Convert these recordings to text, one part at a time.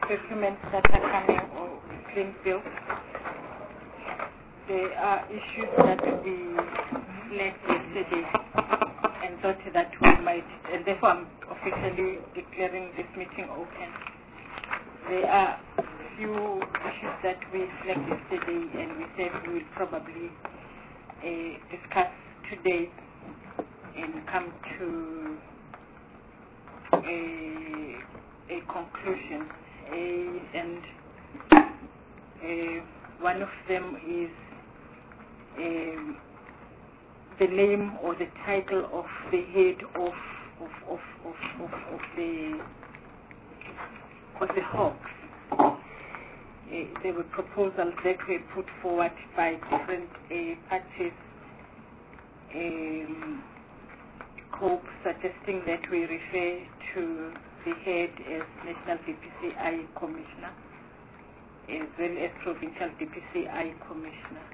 documents that are coming or claim bill. There are issues that we flagged yesterday and thought that we might, and therefore I'm officially declaring this meeting open. There are few issues that we flagged yesterday and we said we will probably discuss today and come to a conclusion. One of them is the name or the title of the head of the Hawks. There were proposals that were put forward by different parties, COPE suggesting that we refer to the head as National DPCI Commissioner as well as Provincial DPCI Commissioner.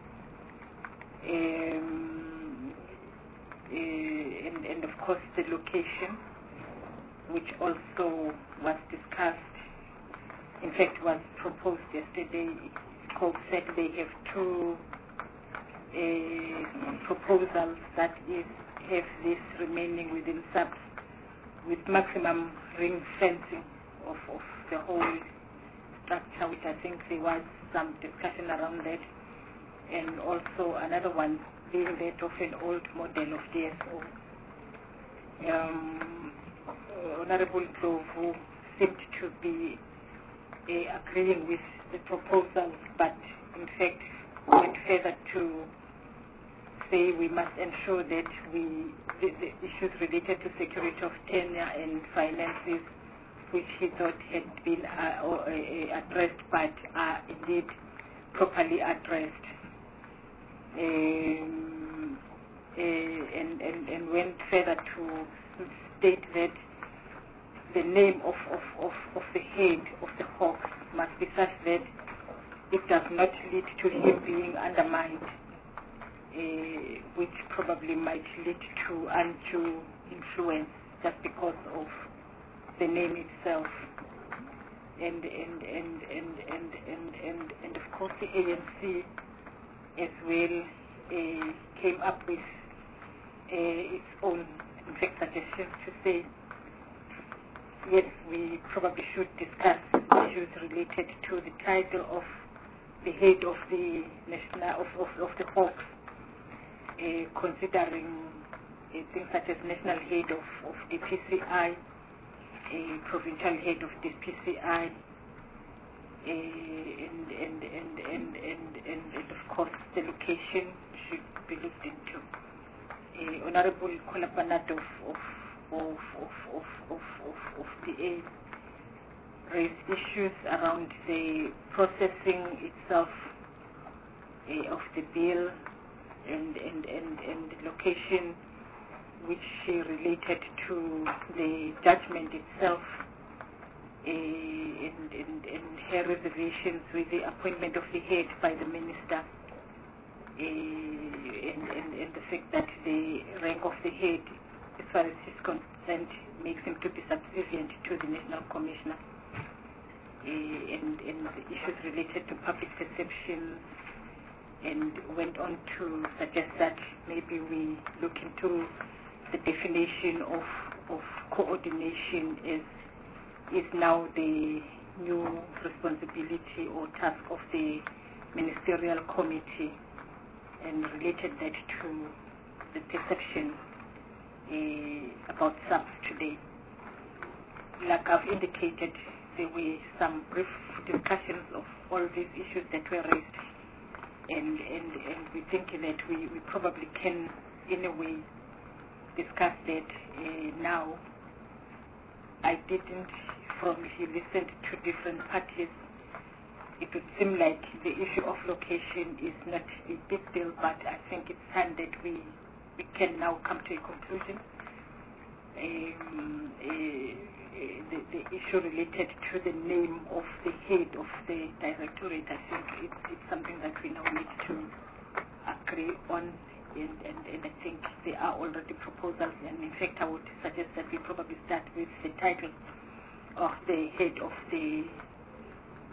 And of course the location, which also was discussed, in fact was proposed yesterday. COPE said they have two proposals, that is, have this remaining within SAPS with maximum ring fencing of the whole structure, which I think there was some discussion around that, and also another one being that of an old model of DSO. Honorable Ndlovu seemed to be agreeing with the proposals, but in fact went further to say we must ensure that the issues related to security of tenure and finances, which he thought had been addressed but are indeed properly addressed. And went further to state that the name of the head of the Hawks must be such that it does not lead to him being undermined, which probably might lead to undue influence just because of the name itself. And of course the ANC as well came up with its own, in fact, suggestions to say yes, we probably should discuss issues related to the title of the head of the national of the Hawks, considering things such as national head of DPCI, provincial head of DPCI, and of course the location should be looked into. Honorable Kolapanat of PA raised issues around the processing itself of the bill and the location, which related to the judgment itself, and her reservations with the appointment of the head by the minister, and the fact that the rank of the head, as far as he's concerned, makes him to be subservient to the National Commissioner, and the issues related to public perception, and went on to suggest that maybe we look into the definition of coordination is now the new responsibility or task of the ministerial committee, and related that to the perception about SAPS today. Like I've indicated, there were some brief discussions of all these issues that were raised, and we think that we probably can, in a way, discuss that now. I didn't, if you listened to different parties, it would seem like the issue of location is not a big deal, but I think it's time that we can now come to a conclusion. The issue related to the name of the head of the directorate, I think it's something that we now need to agree on, and I think there are already proposals, and in fact I would suggest that we probably start with the title of the head of the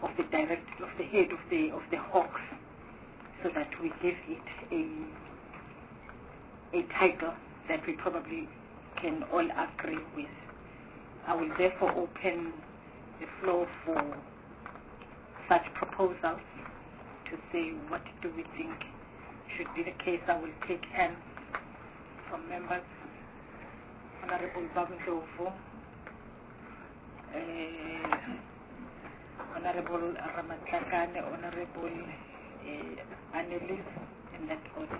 the head of the Hawks, so that we give it a title that we probably can all agree with. I will therefore open the floor for such proposals to say what do we think should be the case. I will take hands from members. Honorable Babndlovu, Honorable Ramatlakane, Honorable Annelies, in that order.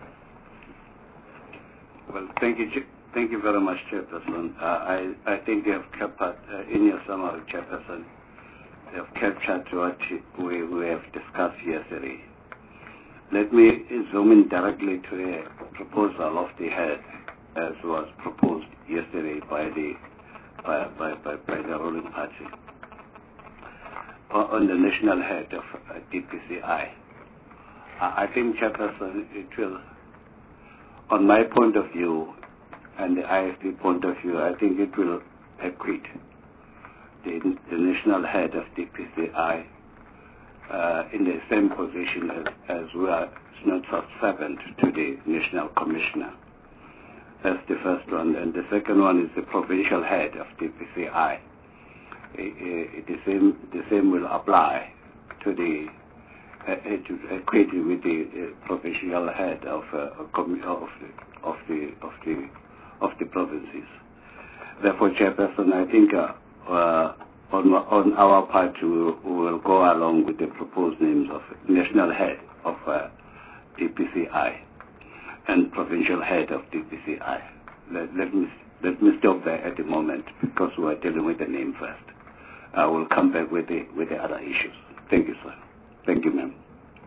Well, thank you very much, Chairperson. I think you have captured, in your summary, Chairperson, you have captured what we have discussed yesterday. Let me zoom in directly to a proposal of the head, as was proposed yesterday by the ruling party on the national head of DPCI. I think, Chairperson, it will, on my point of view and the IFP point of view, I think it will acquit the national head of DPCI in the same position as we are not subservient to the national commissioner. That's the first one. And the second one is the provincial head of DPCI. The same will apply to the to equate with the provincial head of the provinces. Therefore, Chairperson, I think on our part we will go along with the proposed names of national head of DPCI and provincial head of DPCI. Let me stop there at the moment because we are dealing with the name first. I will come back with the other issues. Thank you, sir. Thank you, ma'am.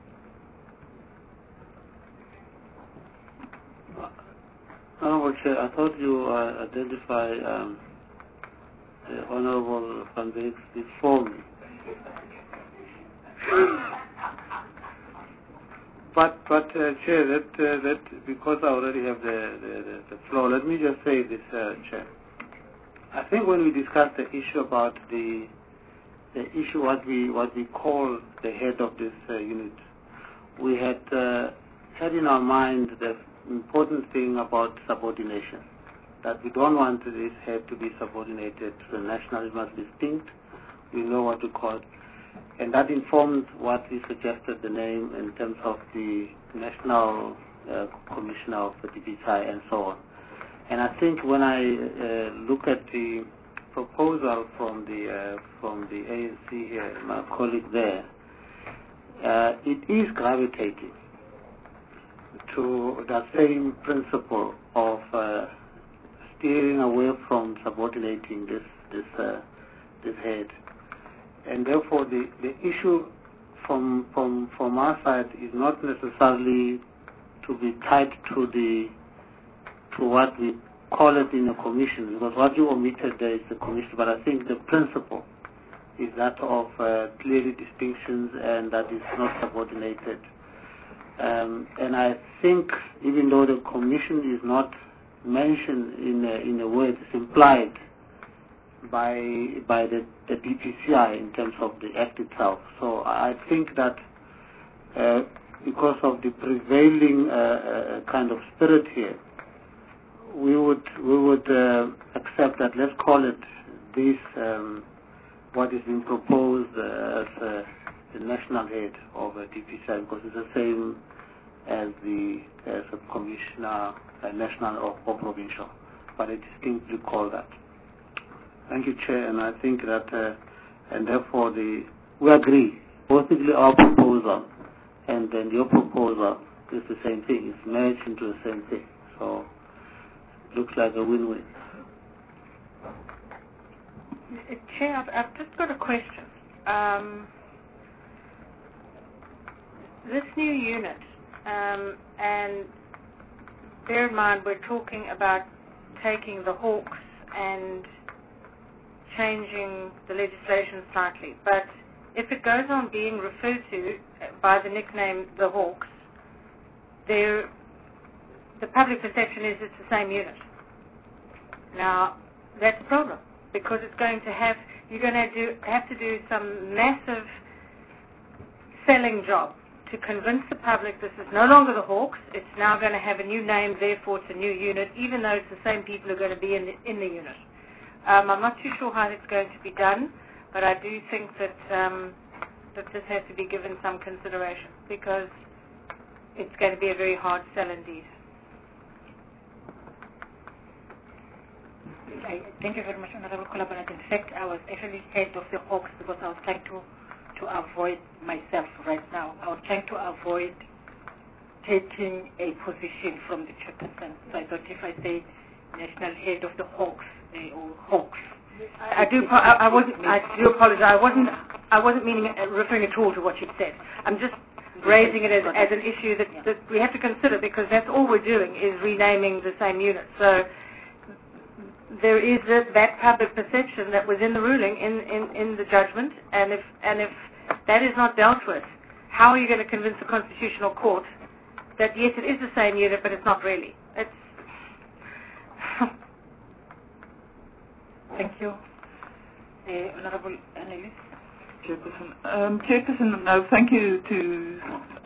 Honorable Chair, I thought you identify Honorable Van Wyk before me. But Chair, that because I already have the floor, let me just say this, Chair. I think when we discussed the issue about the issue what we call the head of this unit, we had in our mind the important thing about subordination, that we don't want this head to be subordinated to the national. It must be distinct. We know what to call it. And that informed what we suggested the name in terms of the National Commissioner of the DPCI and so on. And I think when I look at the proposal from the ANC here, my colleague there, it is gravitating to the same principle of steering away from subordinating this head. And therefore, the issue from our side is not necessarily to be tied to what we call it in a commission, because what you omitted there is the commission. But I think the principle is that of clearly distinctions and that is not subordinated. And I think even though the commission is not mentioned in a word, it's implied by the DPCI in terms of the act itself. So I think that because of the prevailing kind of spirit here, we would accept that. Let's call it this what is being proposed as the national head of DPCI, because it's the same as the commissioner, national or provincial, but I distinctly call that. Thank you, Chair, and I think that, and therefore we agree, possibly our proposal and then your proposal is the same thing. It's merged into the same thing. So it looks like a win-win. Chair, I've just got a question. This new unit, and bear in mind we're talking about taking the Hawks and changing the legislation slightly, but if it goes on being referred to by the nickname the Hawks, the public perception is it's the same unit. Now, that's a problem, because it's going to have to do some massive selling job to convince the public this is no longer the Hawks. It's now going to have a new name, therefore it's a new unit, even though it's the same people who are going to be in the unit. I'm not too sure how it's going to be done, but I do think that that this has to be given some consideration, because it's going to be a very hard sell indeed. Thank you very much, Honorable Kulabanat. In fact, I was actually head of the Hawks because I was trying to avoid myself right now. I was trying to avoid taking a position from the chairperson. So I thought if I say national head of the Hawks or Hawks, I do apologize. I wasn't meaning referring at all to what you said. I'm just raising it as an issue that we have to consider, because that's all we're doing is renaming the same unit. So there is that public perception that was in the ruling, in the judgment, and if that is not dealt with, how are you going to convince the Constitutional Court that yes, it is the same unit, but it's not really? It's Thank you. Honorable Annelies. Chairperson, no, thank you to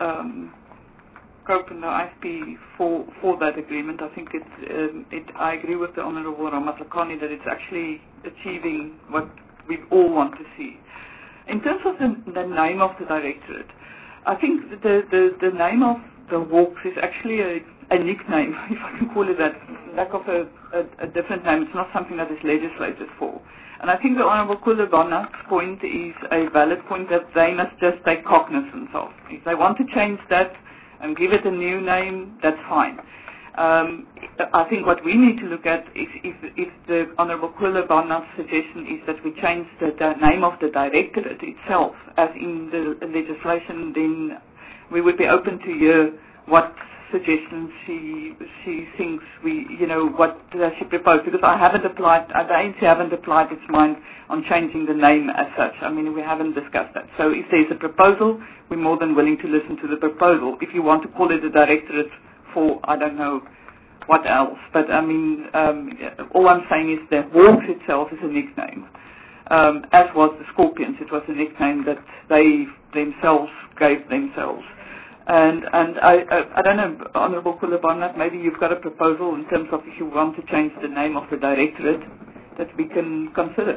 COPE and the IFP for that agreement. I think I agree with the Honourable Ramatlakane that it's actually achieving what we all want to see. In terms of the name of the directorate, I think the name of the Hawks is actually a nickname, if I can call it that, lack of a different name. It's not something that is legislated for. And I think the Honourable Kulabanat's point is a valid point that they must just take cognizance of. If they want to change that and give it a new name, that's fine. I think what we need to look at is if the Honourable Kulabanat's suggestion is that we change the name of the directorate itself, as in the legislation, then we would be open to hear what suggestions she thinks what does she propose, because the ANC haven't applied its mind on changing the name as such. I mean, we haven't discussed that. So if there's a proposal, we're more than willing to listen to the proposal. If you want to call it a directorate for, I don't know what else, but I mean, all I'm saying is that Hawks itself is a nickname, as was the Scorpions. It was a nickname that they themselves gave themselves. And I don't know, Honourable Kulabanat, maybe you've got a proposal in terms of if you want to change the name of the directorate that we can consider.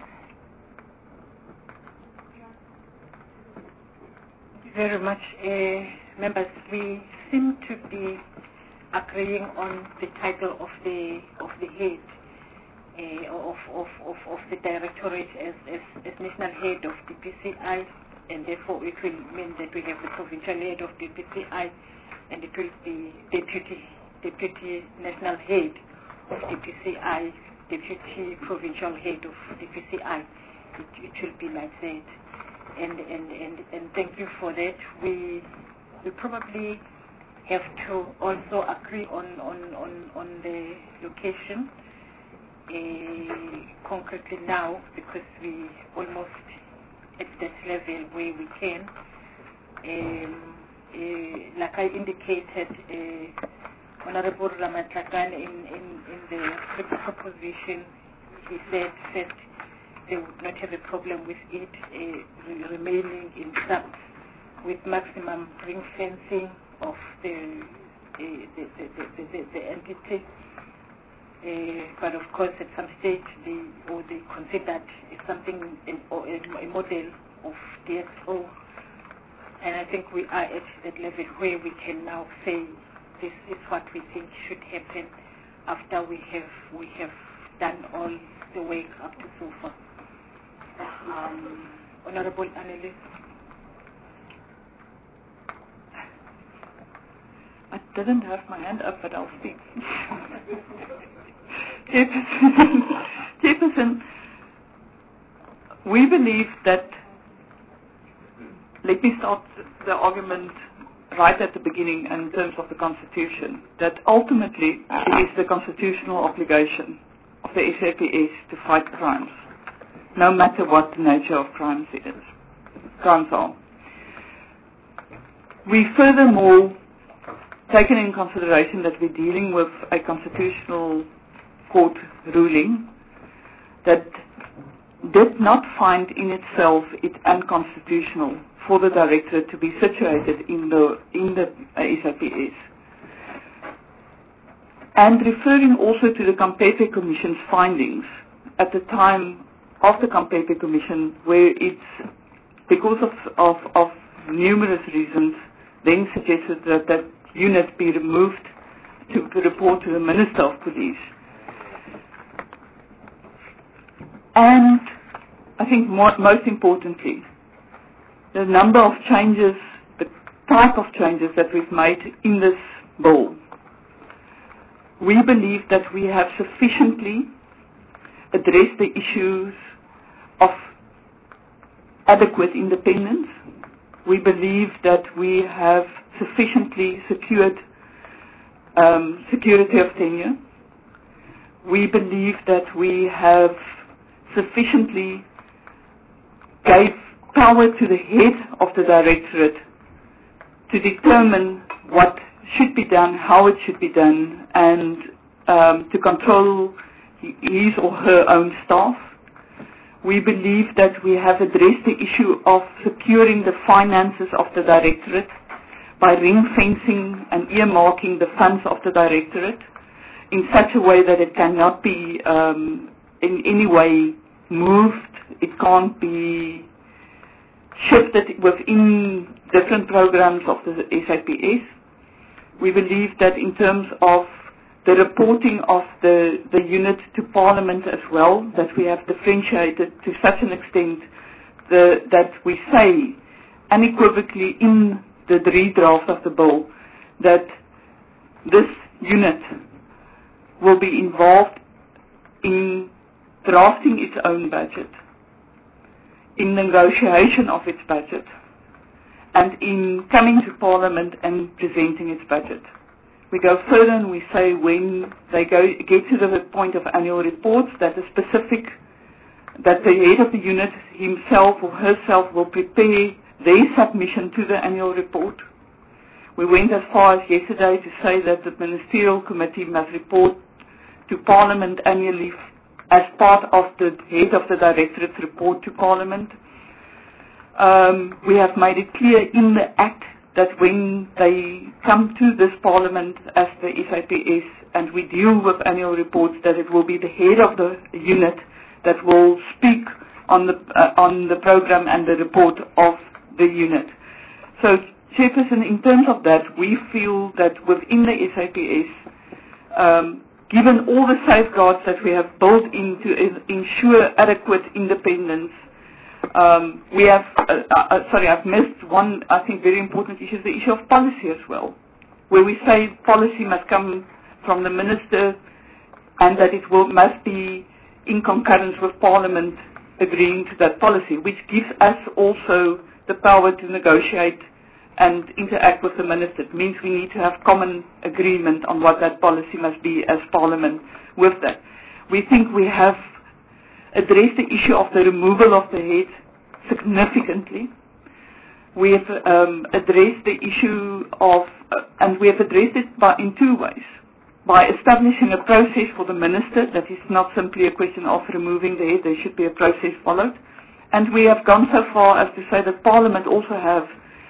Thank you very much, members. We seem to be agreeing on the title of the head of the directorate as national head of the DPCI. And therefore it will mean that we have the provincial head of the DPCI, and it will be deputy national head of DPCI, deputy provincial head of DPCI. It will be like that. And thank you for that. We probably have to also agree on the location concretely now, because we almost at that level where we can. Like I indicated, Honourable Ramatlakane in the proposition, he said first they would not have a problem with it remaining in subs with maximum ring fencing of the entity. But of course, at some stage, they considered something, a model of DXO, and I think we are at that level where we can now say this is what we think should happen after we have done all the work up to so far. Honourable Annelies. I didn't have my hand up, but I'll speak. Chairperson, we believe that, let me start the argument right at the beginning in terms of the Constitution, that ultimately it is the constitutional obligation of the SAPS to fight crimes, no matter what the nature of crimes are. We furthermore taken in consideration that we're dealing with a constitutional court ruling that did not find in itself it unconstitutional for the directorate to be situated in the SAPS. And referring also to the Kampepe Commission's findings at the time of the Kampepe Commission, where it's, because of numerous reasons, then suggested that that unit be removed to report to the Minister of Police. And I think most importantly, the number of changes, the type of changes that we've made in this bill. We believe that we have sufficiently addressed the issues of adequate independence. We believe that we have sufficiently secured security of tenure. We believe that we have sufficiently gave power to the head of the directorate to determine what should be done, how it should be done, and to control his or her own staff. We believe that we have addressed the issue of securing the finances of the directorate by ring-fencing and earmarking the funds of the directorate in such a way that it cannot be in any way moved, it can't be shifted within different programs of the SAPS. We believe that in terms of the reporting of the unit to Parliament as well, that we have differentiated to such an extent that we say unequivocally in the redraft of the bill that this unit will be involved in drafting its own budget, in negotiation of its budget, and in coming to Parliament and presenting its budget. We go further and we say when they get to the point of annual reports, that the head of the unit himself or herself will prepare their submission to the annual report. We went as far as yesterday to say that the Ministerial Committee must report to Parliament annually as part of the head of the Directorate's report to Parliament. We have made it clear in the Act that when they come to this Parliament as the SAPS and we deal with annual reports, that it will be the head of the unit that will speak on the program and the report of the unit. So, Chairperson, in terms of that, we feel that within the SAPS, given all the safeguards that we have built in to ensure adequate independence, we have, I've missed one, I think, very important issue, is the issue of policy as well, where we say policy must come from the Minister and that it must be in concurrence with Parliament agreeing to that policy, which gives us also the power to negotiate and interact with the Minister. It means we need to have common agreement on what that policy must be as Parliament with that. We think we have addressed the issue of the removal of the head significantly. We have addressed the issue of, and we have addressed it in two ways. By establishing a process for the Minister, that is not simply a question of removing the head, there should be a process followed. And we have gone so far as to say that Parliament also have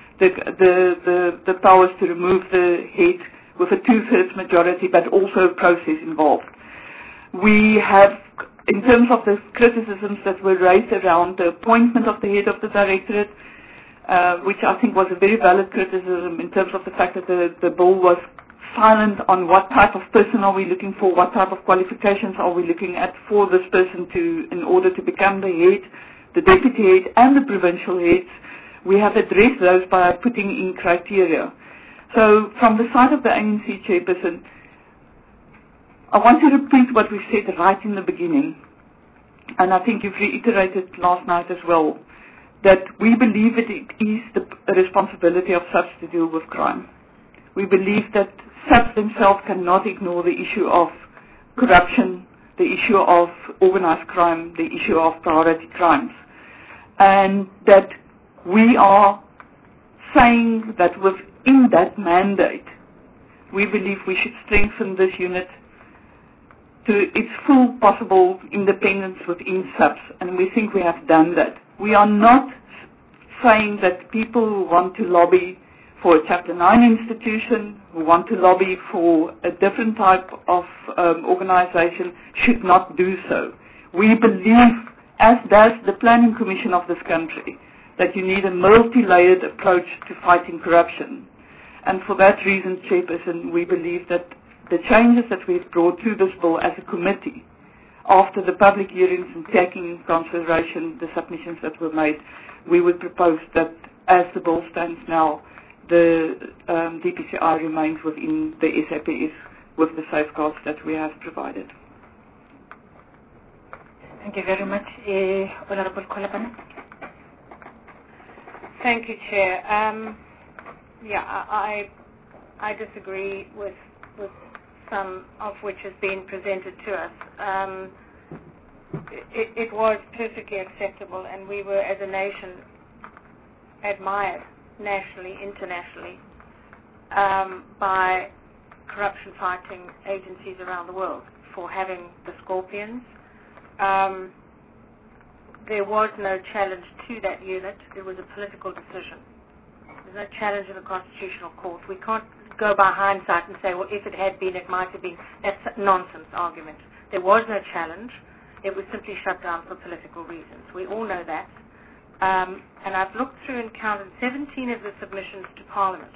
the powers to remove the head with a 2/3 majority, but also a process involved. We have, in terms of the criticisms that were raised around the appointment of the head of the Directorate, which I think was a very valid criticism in terms of the fact that the bill was silent on what type of person are we looking for, what type of qualifications are we looking at for this person in order to become the head, the deputy head and the provincial heads. We have addressed those by putting in criteria. So from the side of the ANC Chairperson, I want to repeat what we said right in the beginning, and I think you've reiterated last night as well, that we believe that it is the responsibility of SAPS to deal with crime. We believe that SAPS themselves cannot ignore the issue of corruption, the issue of organized crime, the issue of priority crimes, and that we are saying that within that mandate, we believe we should strengthen this unit to its full possible independence within SAPS, and we think we have done that. We are not saying that people who want to lobby for a Chapter 9 institution, who want to lobby for a different type of organization, should not do so. We believe, as does the Planning Commission of this country, that you need a multi-layered approach to fighting corruption. And for that reason, Chairperson, we believe that the changes that we've brought to this bill as a committee, after the public hearings and taking into consideration the submissions that were made, we would propose that as the bill stands now, the DPCI remains within the SAPS with the safeguards that we have provided. Thank you very much. Honorable Kolapana. Thank you, Chair. I disagree with some of which has been presented to us. It was perfectly acceptable, and we were, as a nation, admired nationally, internationally, by corruption-fighting agencies around the world for having the Scorpions. There was no challenge to that unit. It was a political decision. There's no challenge in the Constitutional Court. We can't go by hindsight and say, well, if it had been, it might have been. That's a nonsense argument. There was no challenge. It was simply shut down for political reasons. We all know that. And I've looked through and counted 17 of the submissions to Parliament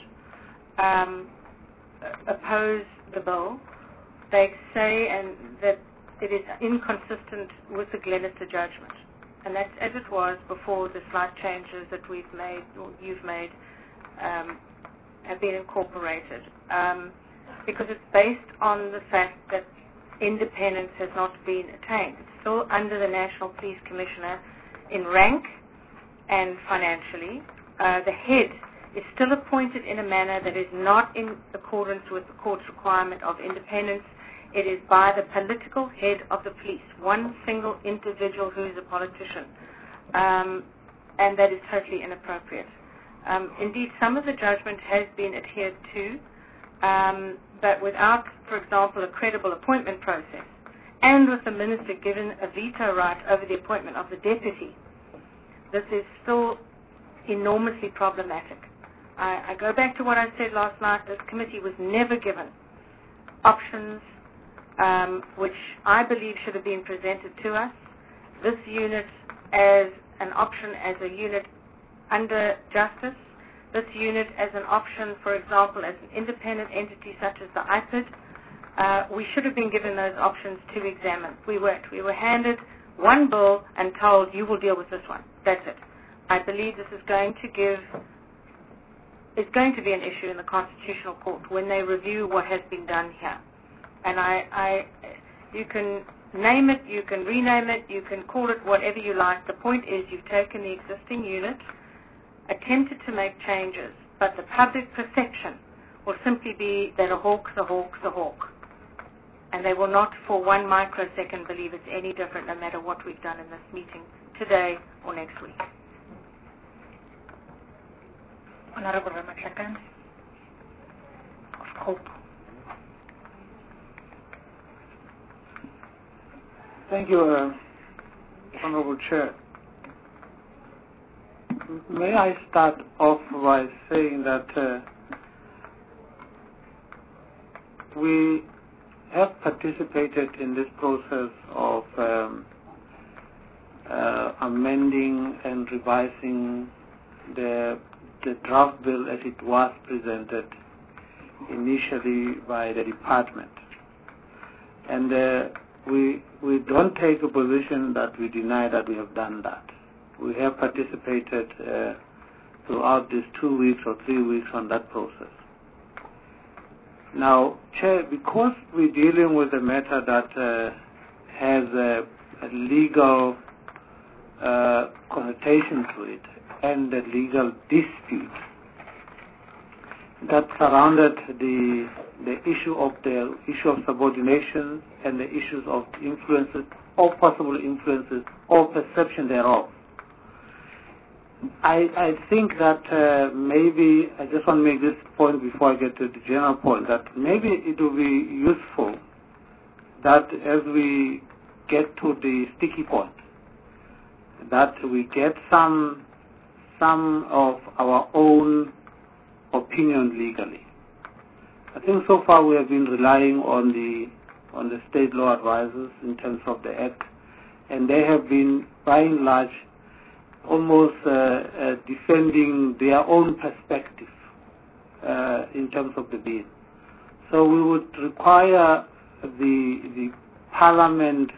oppose the bill. They say that it is inconsistent with the Glenister judgment. And that's as it was before the slight changes that we've made, or you've made, have been incorporated. Because it's based on the fact that independence has not been attained. It's still under the National Police Commissioner in rank and financially. The head is still appointed in a manner that is not in accordance with the court's requirement of independence. It is by the political head of the police, one single individual who is a politician, and that is totally inappropriate. Indeed, some of the judgment has been adhered to, but without, for example, a credible appointment process, and with the minister given a veto right over the appointment of the deputy, this is still enormously problematic. I go back to what I said last night. This committee was never given options which I believe should have been presented to us. This unit as an option as a unit under justice, this unit as an option, for example, as an independent entity such as the IPID, we should have been given those options to examine. We weren't. We were handed one bill and told, you will deal with this one. That's it. I believe this is going to be an issue in the Constitutional Court when they review what has been done here. And you can name it, you can rename it, you can call it whatever you like. The point is you've taken the existing unit, attempted to make changes, but the public perception will simply be that a hawk's a hawk's a hawk. And they will not for 1 microsecond believe it's any different no matter what we've done in this meeting today or next week. Honorable Ramachakan of Hope. Thank you, Honorable Chair. May I start off by saying that we have participated in this process of amending and revising the draft bill as it was presented initially by the department. And we don't take a position that we deny that we have done that. We have participated throughout these 2 weeks or 3 weeks on that process. Now, Chair, because we're dealing with a matter that has a legal connotation to it and a legal dispute that surrounded the issue of subordination and the issues of influences or possible influences or perception thereof. I think that maybe, I just want to make this point before I get to the general point, that maybe it will be useful that as we get to the sticky point, that we get some of our own opinion legally. I think so far we have been relying on the state law advisors in terms of the Act, and they have been, by and large, almost defending their own perspective in terms of the bill. So we would require the Parliament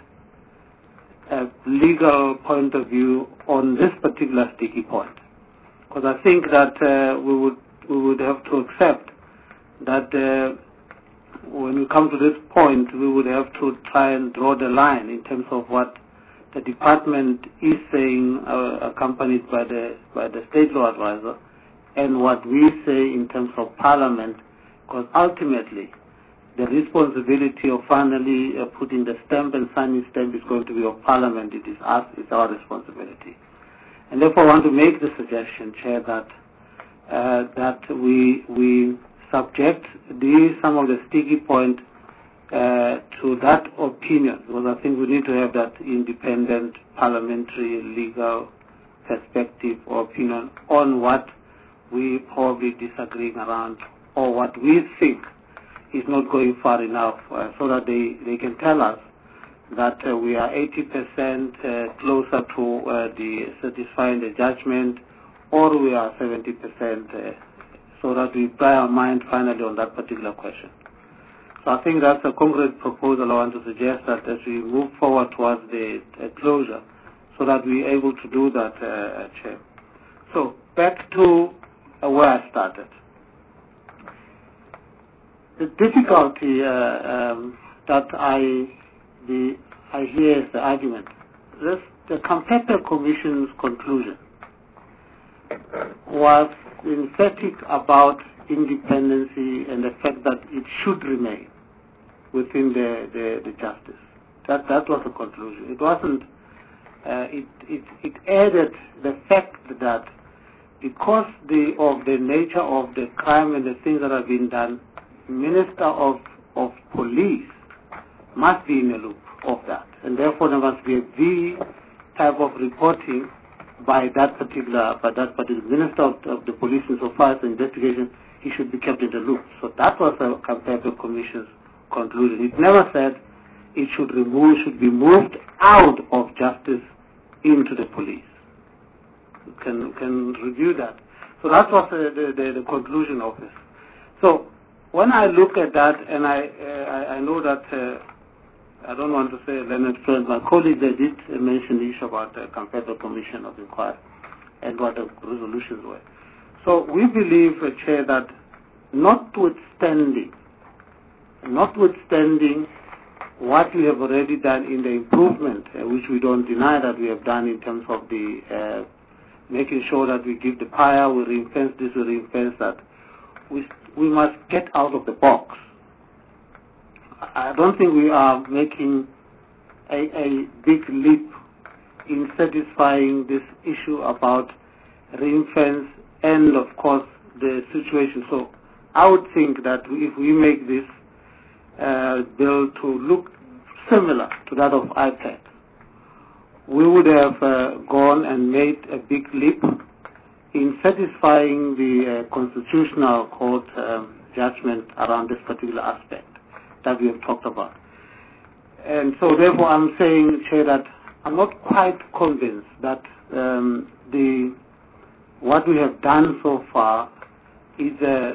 legal point of view on this particular sticky point, because I think that we would have to accept that when we come to this point, we would have to try and draw the line in terms of what the department is saying, accompanied by the state law advisor, and what we say in terms of Parliament, because ultimately the responsibility of finally putting the stamp and signing stamp is going to be of Parliament. It is us, it's our responsibility. And therefore I want to make the suggestion, Chair, that we subject some of the sticky point to that opinion, because I think we need to have that independent parliamentary legal perspective or opinion on what we probably disagreeing around, or what we think is not going far enough, so that they can tell us that we are 80% closer to satisfying the judgment, or we are 70%, so that we apply our mind finally on that particular question. So I think that's a concrete proposal I want to suggest, that as we move forward towards the closure, so that we're able to do that, Chair. So back to where I started. The difficulty that I hear is the argument. The Campetto Commission's conclusion was emphatic about independency and the fact that it should remain within the justice. That was the conclusion. It wasn't. It added the fact that because of the nature of the crime and the things that have been done, Minister of Police must be in the loop of that, and therefore there must be the type of reporting by that particular Minister of the Police, insofar as the investigation, he should be kept in the loop. So that was the Campetto Commission's conclusion. It never said it should be moved out of justice into the police. You can review that. So that was the conclusion of this. So when I look at that, and I know that I don't want to say Leonard Friend, my colleague, they did mention the issue about the Campetto Commission of Inquiry and what the resolutions were. So we believe, Chair, that notwithstanding what we have already done in the improvement, which we don't deny that we have done in terms of the making sure that we give the PIA, we ring-fence this, we ring-fence that, we must get out of the box. I don't think we are making a big leap in satisfying this issue about ring-fence and, of course, the situation. So I would think that if we make this bill to look similar to that of IPAC, we would have gone and made a big leap in satisfying the Constitutional Court judgment around this particular aspect that we have talked about. And so therefore I'm saying, Chair, that I'm not quite convinced that what we have done so far is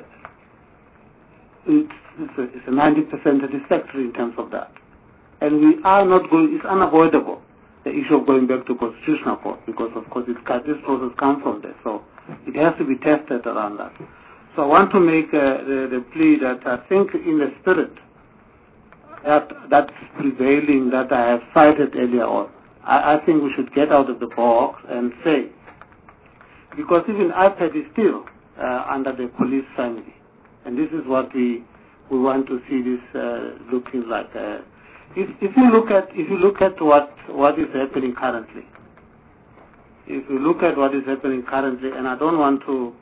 it's a 90% satisfactory in terms of that. And we are not going, it's unavoidable, the issue of going back to Constitutional Court, because of course this process comes from there. So it has to be tested around that. So I want to make the plea that I think in the spirit that's prevailing that I have cited earlier on, I think we should get out of the box and say, because even IPAD is still under the police family, and this is what we want to see this looking like. If you look at what is happening currently, and I don't want to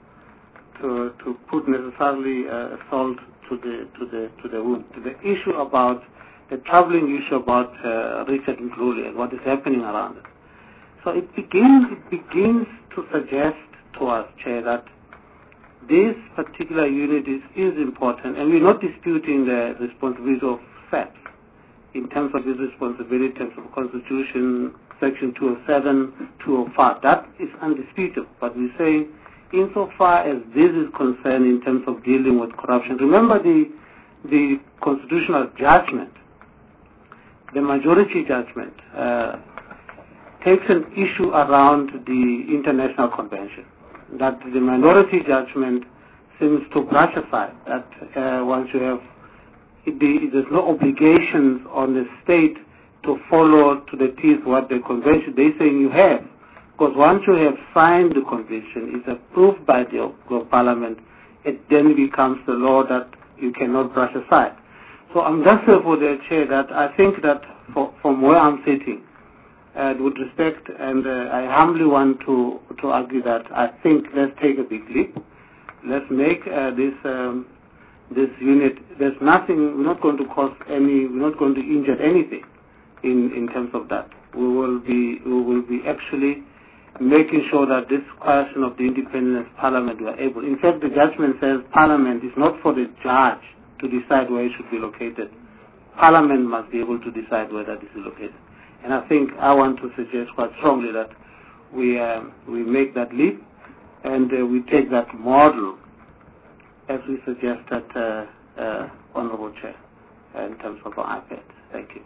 put necessarily salt to the wound, to the issue about troubling issue about Richard Mdluli and what is happening around it. So it begins to suggest to us, Chair, that this particular unit is important, and we're not disputing the responsibility of SAPS in terms of his responsibility, in terms of Constitution, Section 207, 205. That is undisputed, but we're saying insofar as this is concerned in terms of dealing with corruption, remember the constitutional judgment, the majority judgment, takes an issue around the International Convention, that the minority judgment seems to brush aside, that once you have, there's no obligations on the state to follow to the teeth what the convention, they say you have. Because once you have signed the convention, it's approved by the parliament, it then becomes the law that you cannot brush aside. So I'm just for the Chair that I think that from where I'm sitting, with respect, and I humbly want to argue that I think let's take a big leap. Let's make this unit. There's nothing. We're not going to cause any. We're not going to injure anything in terms of that. We will be actually making sure that this question of the independence of Parliament were able. In fact, the judgment says Parliament is not for the judge to decide where it should be located. Parliament must be able to decide where that is located. And I think I want to suggest quite strongly that we make that leap and we take that model as we suggested, Honourable Chair, in terms of our iPad. Thank you.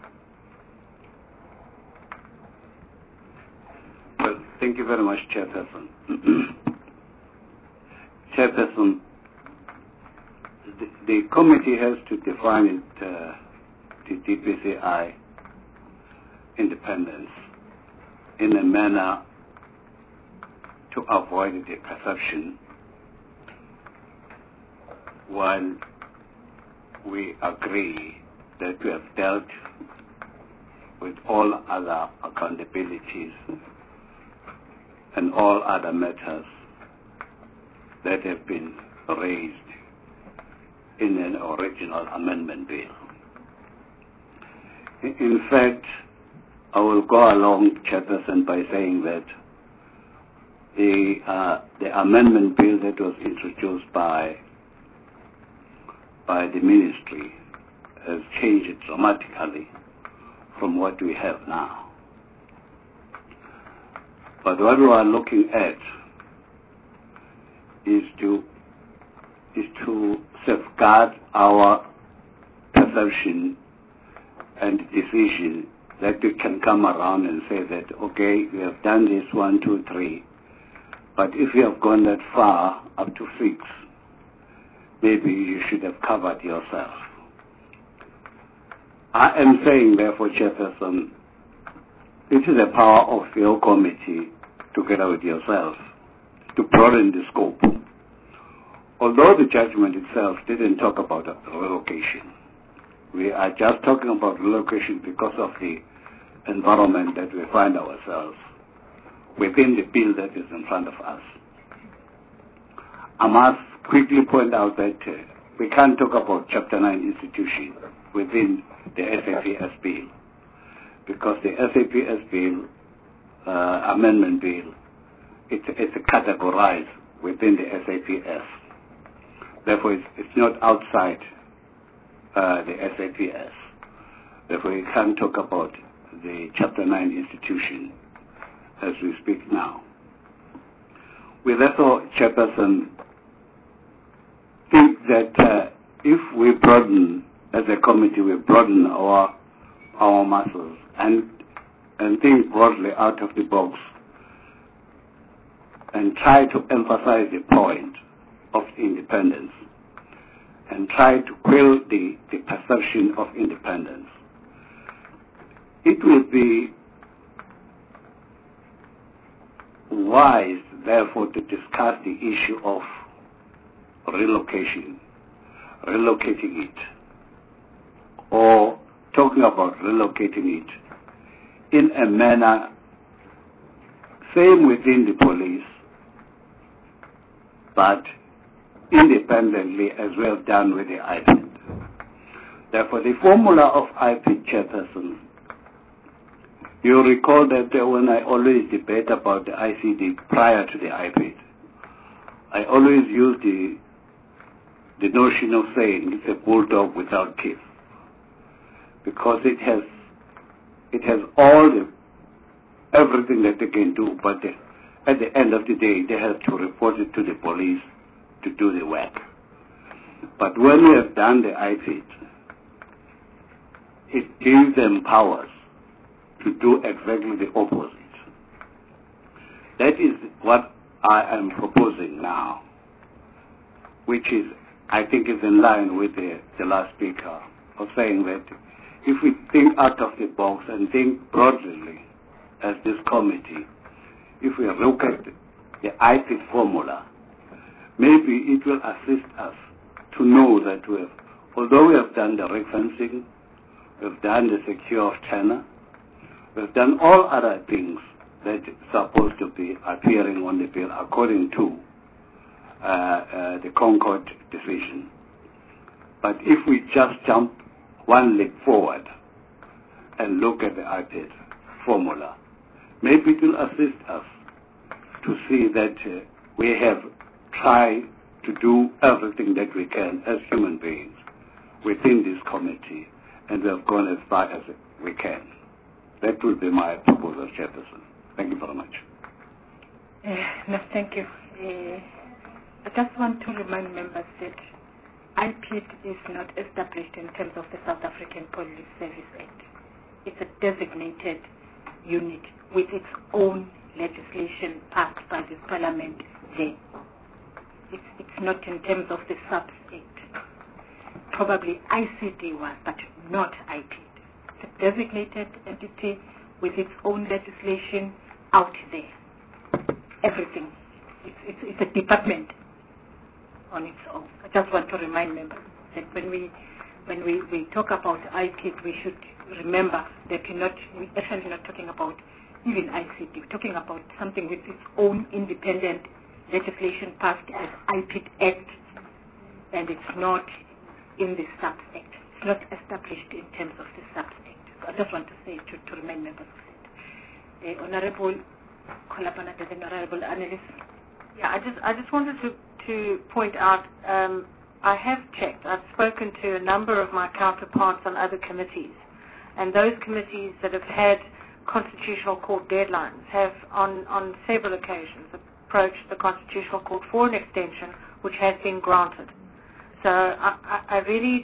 Well, thank you very much, Chairperson. Chairperson, the committee has to define it, the DPCI independence in a manner to avoid the perception, while we agree that we have dealt with all other accountabilities and all other matters that have been raised in an original amendment bill. In fact, I will go along, Chairperson, by saying that the amendment bill that was introduced by the ministry has changed dramatically from what we have now. But what we are looking at is to safeguard our perception and decision, that we can come around and say that, okay, we have done this 1, 2, 3, but if you have gone that far, up to 6, maybe you should have covered yourself. I am saying, therefore, Chairperson, it is the power of your committee, together with yourself, to broaden the scope. Although the judgment itself didn't talk about relocation, we are just talking about relocation because of the environment that we find ourselves within the bill that is in front of us. I must quickly point out that we can't talk about Chapter 9 institution within the SAPS bill, because the SAPS bill, amendment bill, it's categorized within the SAPS. Therefore, it's not outside the SAPS. Therefore, we can't talk about the Chapter 9 institution as we speak now. We therefore, Chairperson, think that if we broaden, as a committee, we broaden our muscles and think broadly out of the box and try to emphasize the point of independence and try to quell the perception of independence, it will be wise, therefore, to discuss the issue of relocating it, or talking about relocating it in a manner same within the police, but independently as well done with the island. Therefore, the formula of IPID, Chairperson, you recall that when I always debate about the ICD prior to the IPID, I always use the notion of saying it's a bulldog without teeth, because it has everything that they can do, but at the end of the day, they have to report it to the police to do the work. But when we have done the IPID, it gives them powers to do exactly the opposite. That is what I am proposing now, which is, I think, is in line with the last speaker of saying that if we think out of the box and think broadly as this committee, if we look at the IPID formula, maybe it will assist us to know that although we have done the referencing, we've done the secure of tenor, we've done all other things that are supposed to be appearing on the bill according to the Concord decision. But if we just jump one leap forward and look at the IPID formula, maybe it will assist us to see that we have tried to do everything that we can as human beings within this committee, and we have gone as far as we can. That will be my proposal, Chairperson. Thank you very much. No, thank you. I just want to remind members that IPID is not established in terms of the South African Police Service Act. It's a designated unit with its own legislation passed by this Parliament there. It's not in terms of the SAPS Act. Probably ICD was, but not IPID. It's a designated entity with its own legislation out there. Everything. It's a department on its own. I just want to remind members that when we talk about IPID, we should remember that we're actually not talking about even ICD. We're talking about something with its own independent legislation passed as IPID Act, and it's not in the SAPS Act. It's not established in terms of the SAPS Act. So I just want to say to remind members of it. Honorable Kolapana, the Honorable Analyst. Yeah, I just wanted to point out, I have checked. I've spoken to a number of my counterparts on other committees, and those committees that have had Constitutional Court deadlines have on several occasions approached the Constitutional Court for an extension, which has been granted. So I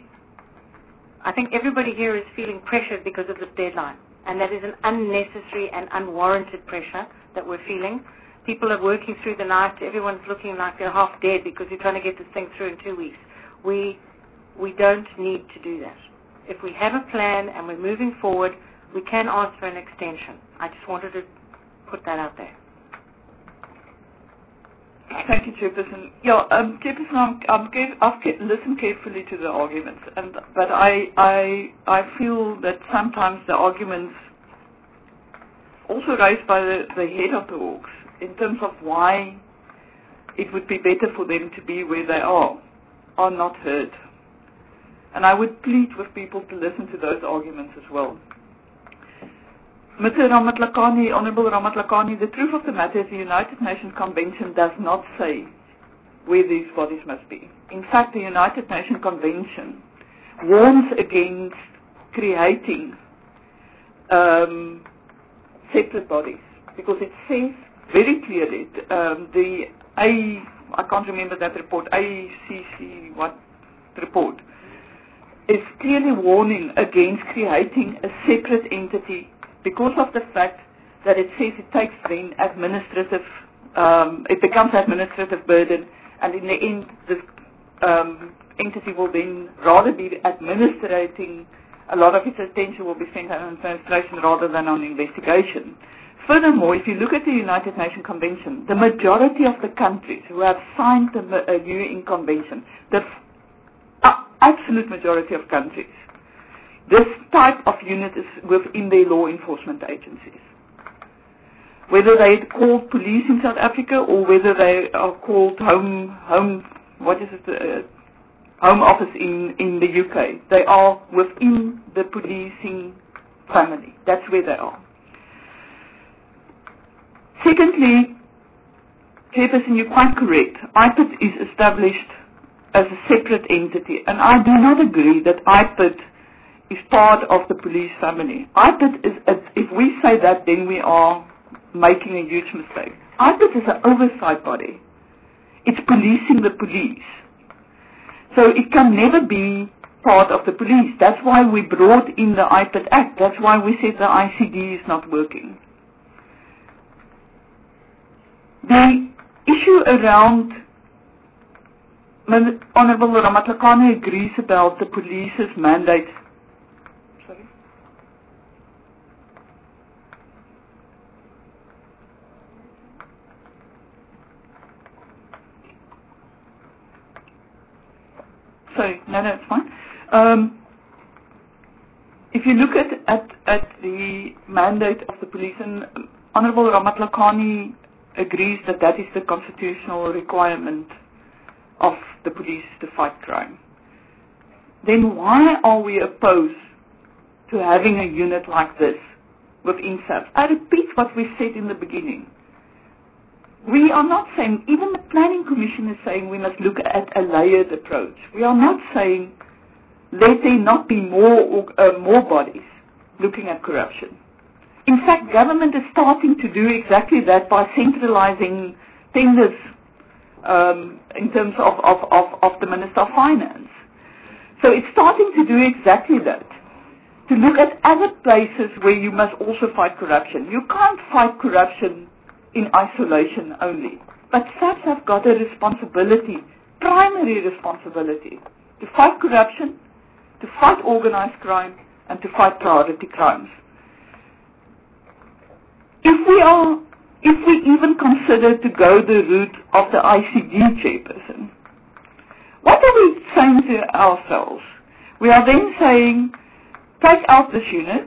think everybody here is feeling pressured because of this deadline, and that is an unnecessary and unwarranted pressure that we're feeling. People are working through the night. Everyone's looking like they're half dead because you're trying to get this thing through in 2 weeks. We don't need to do that. If we have a plan and we're moving forward, we can ask for an extension. I just wanted to put that out there. Thank you, Chairperson. Yeah, Chairperson, I've listened carefully to the arguments, but I feel that sometimes the arguments also raised by the head of the Hawks in terms of why it would be better for them to be where they are not heard. And I would plead with people to listen to those arguments as well. Mr. Ramatlakane, Honorable Ramatlakane, the truth of the matter is the United Nations Convention does not say where these bodies must be. In fact, the United Nations Convention warns against creating separate bodies, because it says very clearly, I can't remember that report, ACC, what report, is clearly warning against creating a separate entity because of the fact that it says it takes then administrative, it becomes administrative burden, and in the end this entity will then rather be administrating, a lot of its attention will be spent on administration rather than on investigation. Furthermore, if you look at the United Nations Convention, the majority of the countries who have signed the UN Convention, the absolute majority of countries, this type of unit is within their law enforcement agencies. Whether they're called police in South Africa or whether they are called home Home Office in the UK. They are within the policing family. That's where they are. Secondly, Chairperson, you're quite correct. IPID is established as a separate entity, and I do not agree that IPID is part of the police family. IPID is, if we say that, then we are making a huge mistake. IPID is an oversight body. It's policing the police. So it can never be part of the police. That's why we brought in the IPID Act. That's why we said the ICD is not working. The issue around, Honourable Ramatlakane agrees about the police's mandate. Sorry? Sorry, no, it's fine. If you look at the mandate of the police, and Honourable Ramatlakane agrees that is the constitutional requirement of the police to fight crime, then why are we opposed to having a unit like this within SAPS? I repeat what we said in the beginning. We are not saying, even the Planning Commission is saying we must look at a layered approach. We are not saying let there not be more bodies looking at corruption. In fact, government is starting to do exactly that by centralizing tenders in terms of the Minister of Finance. So it's starting to do exactly that, to look at other places where you must also fight corruption. You can't fight corruption in isolation only. But SAPS have got a responsibility, primary responsibility, to fight corruption, to fight organized crime, and to fight priority crimes. If we even consider to go the route of the ICD chairperson, what are we saying to ourselves? We are then saying, take out this unit,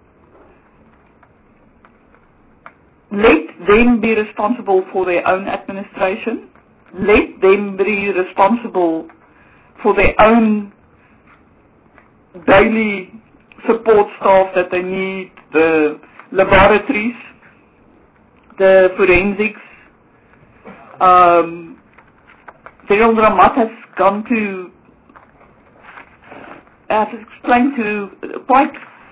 let them be responsible for their own administration, let them be responsible for their own daily support staff that they need, the laboratories, the forensics. Gerald Ramat has gone to, has explained to quite,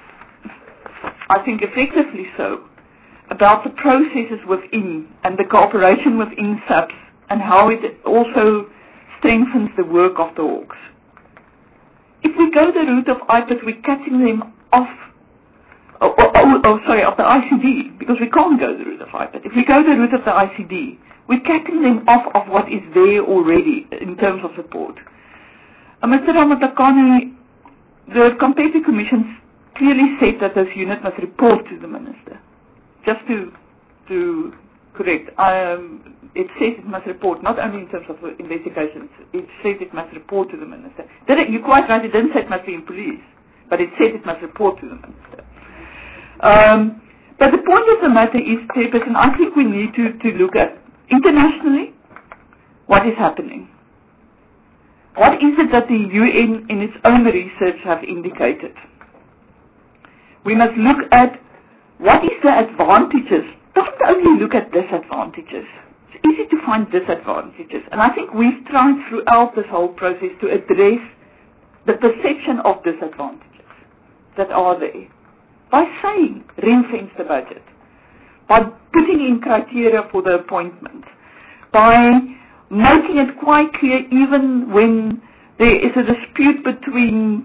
I think effectively so, about the processes within and the cooperation within SAPS and how it also strengthens the work of the Hawks. If we go the route of IPID, we're cutting them off, of the ICD, because we can't go the route of IPID. If we go the route of the ICD, we're cutting them off of what is there already in terms of support. Mr. Ramatlakane, the Competitive Commission clearly said that this unit must report to the Minister. Just to correct, it says it must report, not only in terms of investigations, it says it must report to the Minister. You're quite right, it didn't say it must be in police, but it said it must report to the Minister. But the point of the matter is, Chairperson, I think we need to look at internationally what is happening. What is it that the UN in its own research have indicated? We must look at what is the advantages. Don't only look at disadvantages. It's easy to find disadvantages. And I think we've tried throughout this whole process to address the perception of disadvantages that are there. By saying, ring-fence the budget. By putting in criteria for the appointment. By making it quite clear, even when there is a dispute between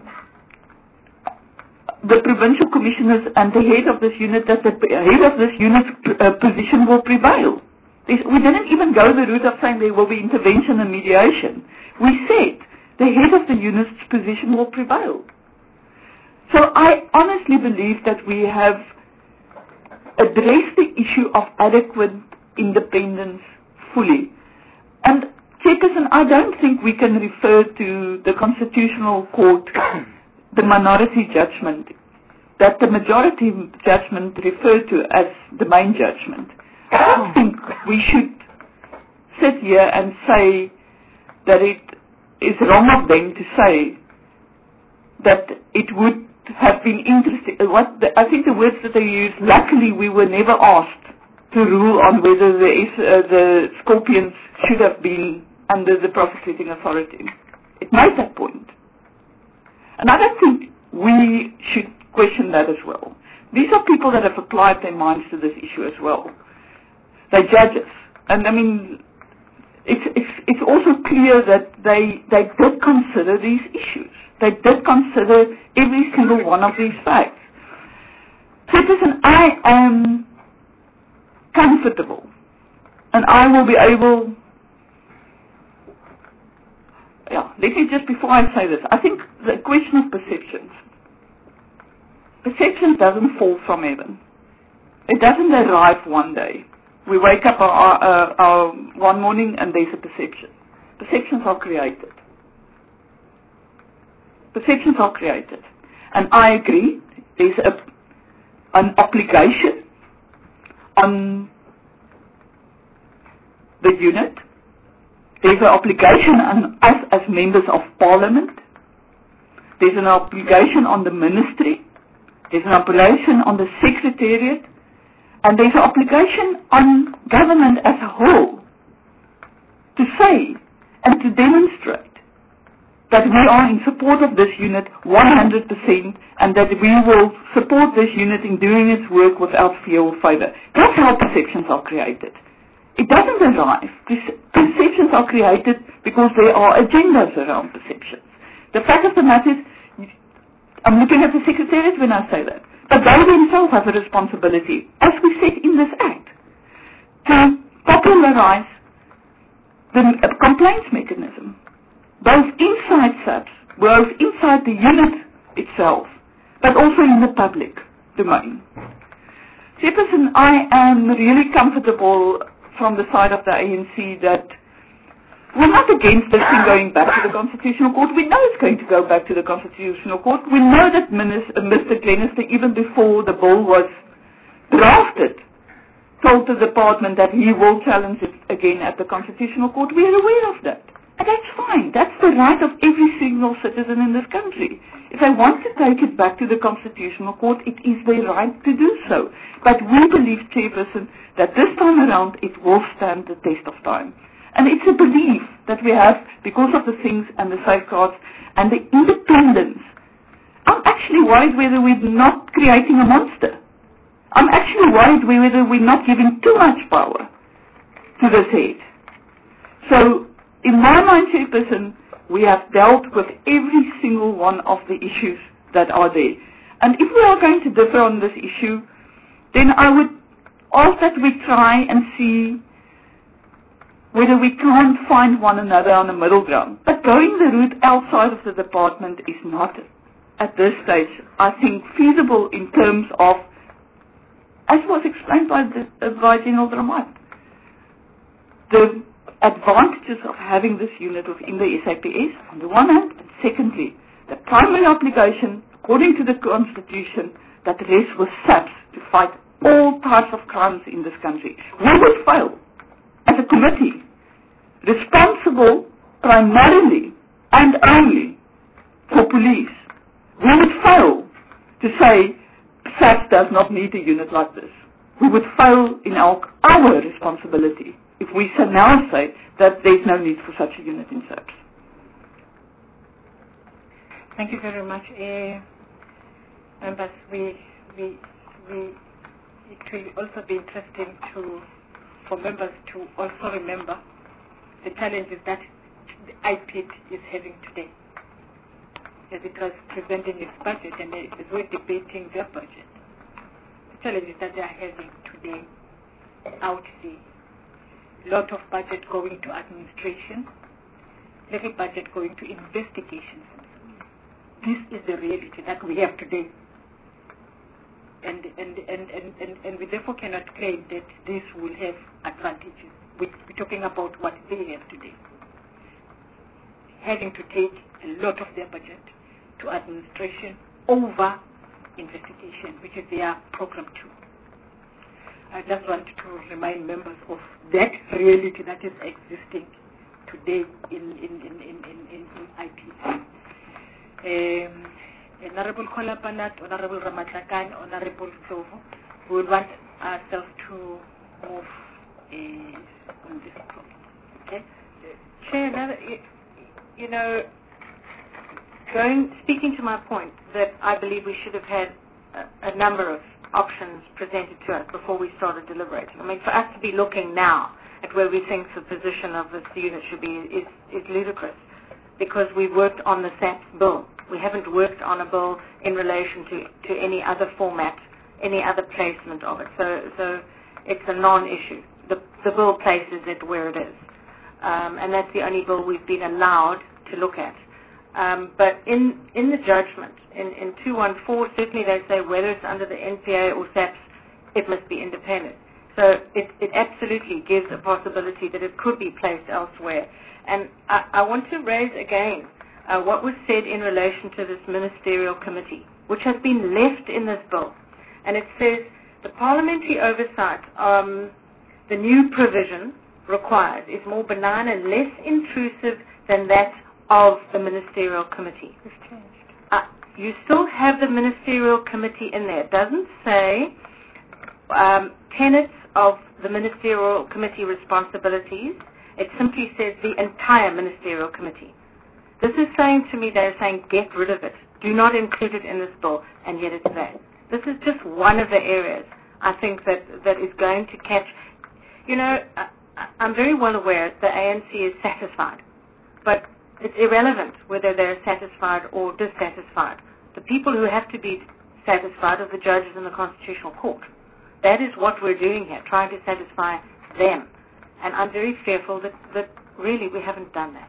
the provincial commissioners and the head of this unit, that the head of this unit's position will prevail. We didn't even go the route of saying there will be intervention and mediation. We said the head of the unit's position will prevail. So I honestly believe that we have addressed the issue of adequate independence fully. And Chairperson, I don't think we can refer to the Constitutional Court, the minority judgment, that the majority judgment referred to as the main judgment. I don't think we should sit here and say that it is wrong of them to say that it would have been interesting. I think the words that they used, luckily we were never asked to rule on whether the Scorpions should have been under the prosecuting authority. It made that point. And I don't think we should question that as well. These are people that have applied their minds to this issue as well. They're judges. And I mean, it's also clear that they did consider these issues. They did consider every single one of these facts. Citizen, I am comfortable, and I will be able. Let me just, before I say this, I think the question of perceptions. Perception doesn't fall from heaven. It doesn't arrive one day. We wake up one morning and there's a perception. Perceptions are created. Perceptions are created. And I agree, there's an obligation on the unit. There's an obligation on us as members of parliament. There's an obligation on the ministry. There's an obligation on the secretariat. And there's an obligation on government as a whole to say and to demonstrate that we are in support of this unit 100% and that we will support this unit in doing its work without fear or favor. That's how perceptions are created. It doesn't arrive. Perceptions are created because there are agendas around perceptions. The fact of the matter is, I'm looking at the Secretariat when I say that, but they themselves have a responsibility, as we said in this Act, to popularize the complaints mechanism, both inside SAPS, both inside the unit itself, but also in the public domain. Chairperson, I am really comfortable from the side of the ANC that we're not against this thing going back to the Constitutional Court. We know it's going to go back to the Constitutional Court. We know that Mr. Glenister, even before the bill was drafted, told the department that he will challenge it again at the Constitutional Court. We are aware of that. And that's fine. That's the right of every single citizen in this country. If they want to take it back to the Constitutional Court, it is their right to do so. But we believe, Chairperson, that this time around it will stand the test of time. And it's a belief that we have because of the things and the safeguards and the independence. I'm actually worried whether we're not creating a monster. I'm actually worried whether we're not giving too much power to this head. So, in my mind, Chairperson, we have dealt with every single one of the issues that are there. And if we are going to differ on this issue, then I would ask that we try and see whether we can't find one another on a middle ground. But going the route outside of the department is not, at this stage, I think, feasible in terms of, as was explained by General Dramait, the advantages of having this unit within the SAPS, on the one hand, and secondly, the primary obligation, according to the Constitution, that rests with SAPS to fight all types of crimes in this country. We would fail as a committee, responsible primarily and only for police. We would fail to say SAPS does not need a unit like this. We would fail in our responsibility if we now say that there's no need for such a unit in SAPS. Thank you very much. Members, it will also be interesting for members to also remember the challenges that the IPID is having today, as it was presenting its budget and as we're debating their budget. The challenges that they are having today out there. Lot of budget going to administration, little budget going to investigations. This is the reality that we have today. And we therefore cannot claim that this will have advantages. We're talking about what they have today. Having to take a lot of their budget to administration over investigation, which is their program 2. I just want to remind members of that reality that is existing today in IPC. Honorable Kolapanat, Honorable Ramatakan, Honorable Sovo, we would want ourselves to move on this problem. Okay? Chair, speaking to my point that I believe we should have had a number of options presented to us before we started deliberating. I mean, for us to be looking now at where we think the position of this unit should be is ludicrous, because we've worked on the SAPS bill. We haven't worked on a bill in relation to any other format, any other placement of it. So it's a non-issue. The bill places it where it is. And that's the only bill we've been allowed to look at. But in the judgment, in 214, certainly they say whether it's under the NPA or SAPS, it must be independent. So it absolutely gives a possibility that it could be placed elsewhere. And I want to raise again what was said in relation to this ministerial committee, which has been left in this bill. And it says the parliamentary oversight, the new provision required, is more benign and less intrusive than that of the ministerial committee. You still have the ministerial committee in there. It doesn't say tenets of the ministerial committee responsibilities. It simply says the entire ministerial committee. This is saying to me, they're saying get rid of it. Do not include it in this bill, and yet it's there. This is just one of the areas I think that is going to catch. I'm very well aware the ANC is satisfied, but it's irrelevant whether they're satisfied or dissatisfied. The people who have to be satisfied are the judges in the Constitutional Court. That is what we're doing here, trying to satisfy them. And I'm very fearful that really we haven't done that.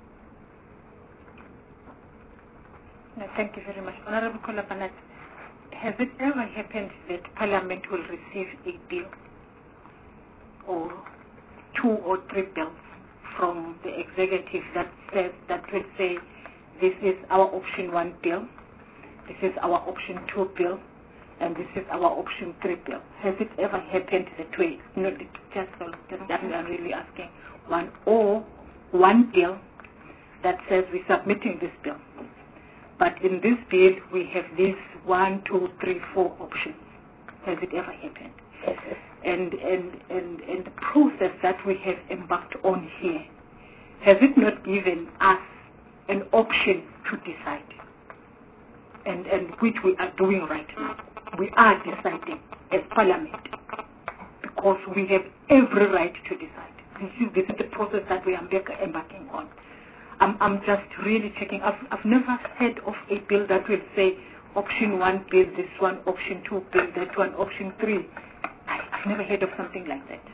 No, thank you very much. Honorable Kolapanat, has it ever happened that Parliament will receive a bill or 2 or 3 bills from the executive that will say this is our option 1 bill, this is our option 2 bill, and this is our option 3 bill? Has it ever happened that way? I'm really asking one bill that says we're submitting this bill, but in this bill we have these 1, 2, 3, 4 options. Has it ever happened? And the process that we have embarked on here, has it not given us an option to decide? And which we are doing right now. We are deciding as Parliament because we have every right to decide. This is the process that we are embarking on. I'm just really checking. I've never heard of a bill that will say option 1 bill, this one, option 2 bill, that one, option 3. I've never heard of something like that.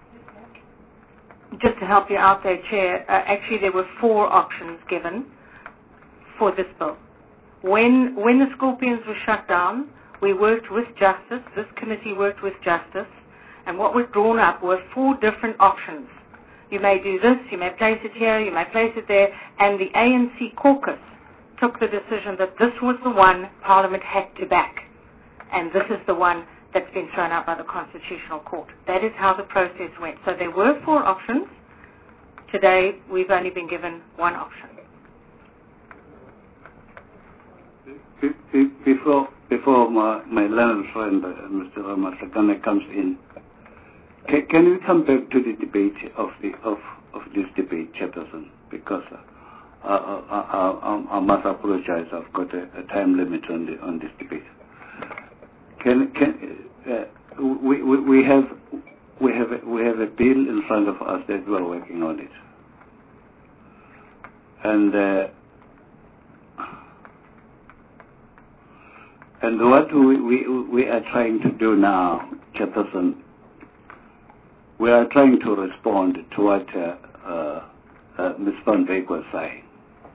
Just to help you out there, Chair, actually there were 4 options given for this bill. When the Scorpions were shut down, we worked with Justice, this committee worked with Justice, and what was drawn up were 4 different options. You may do this, you may place it here, you may place it there, and the ANC caucus took the decision that this was the one Parliament had to back, and this is the one that's been thrown out by the Constitutional Court. That is how the process went. So there were 4 options. Today, we've only been given 1 option. Before my learned friend, Mr. Ramasakane, comes in, can we come back to the debate of this debate, Chairperson? Because I must apologize. I've got a time limit on this debate. We have a bill in front of us that we are working on it, and what we are trying to do now, Chairperson, we are trying to respond to what Ms. Van Beek was saying.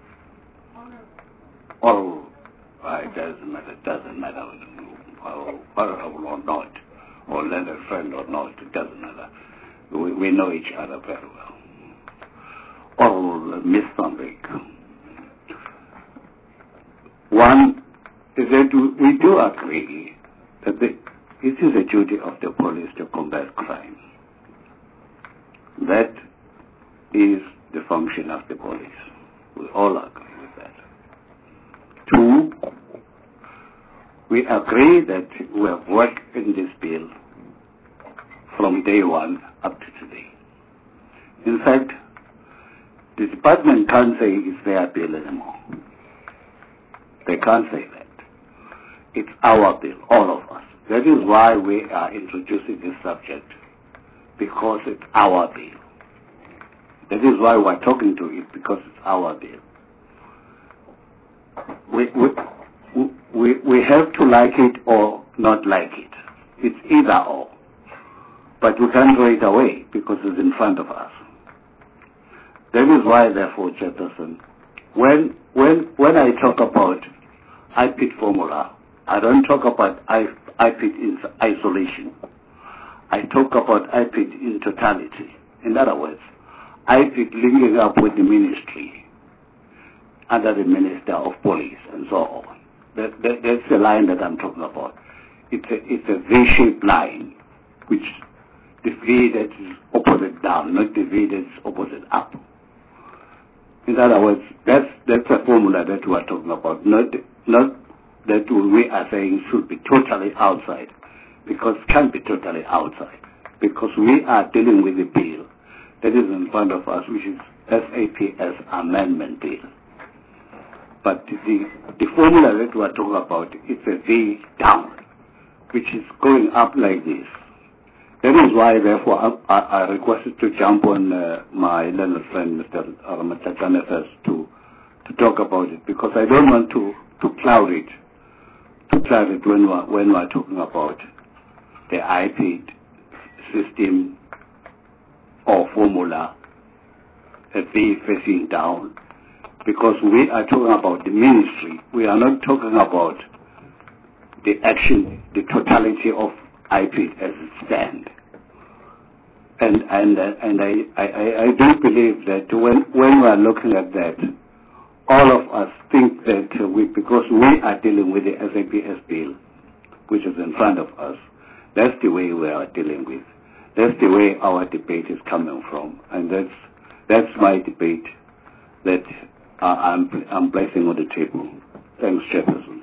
It doesn't matter. Honorable or not, or learned friend or not, it doesn't matter. We know each other very well. Or Ms. Van Beek. One is that we do agree that it is a duty of the police to combat crime. That is the function of the police. We all agree with that. 2, we agree that we have worked in this bill from day 1 up to today. In fact, the department can't say it's their bill anymore. They can't say that. It's our bill, all of us. That is why we are introducing this subject, because it's our bill. That is why we're talking to it, because it's our bill. We have to like it or not like it. It's either or. But we can't throw it away because it's in front of us. That is why, therefore, Chairperson, when I talk about IPID formula, I don't talk about IPID in isolation. I talk about IPID in totality. In other words, IPID linking up with the ministry, under the Minister of Police, and so on. That's the line that I'm talking about. It's a V-shaped line, which the V that is opposite down, not the V that is opposite up. In other words, that's a formula that we are talking about, not that we are saying should be totally outside, because it can't be totally outside, because we are dealing with a bill that is in front of us, which is SAPS Amendment Bill. But the formula that we are talking about, it's a V down, which is going up like this. That is why, therefore, I requested to jump on my learned friend, Mr. Ramatlakane, first to talk about it, because I don't want to cloud it when we're talking about the IPID system or formula, a V facing down, because we are talking about the ministry. We are not talking about the action, the totality of IPID as it stands. And I do believe that when we are looking at that, all of us think that because we are dealing with the SAPS bill, which is in front of us, that's the way we are dealing with. That's the way our debate is coming from, and that's my debate that I'm placing on the table. Thanks, Chairperson.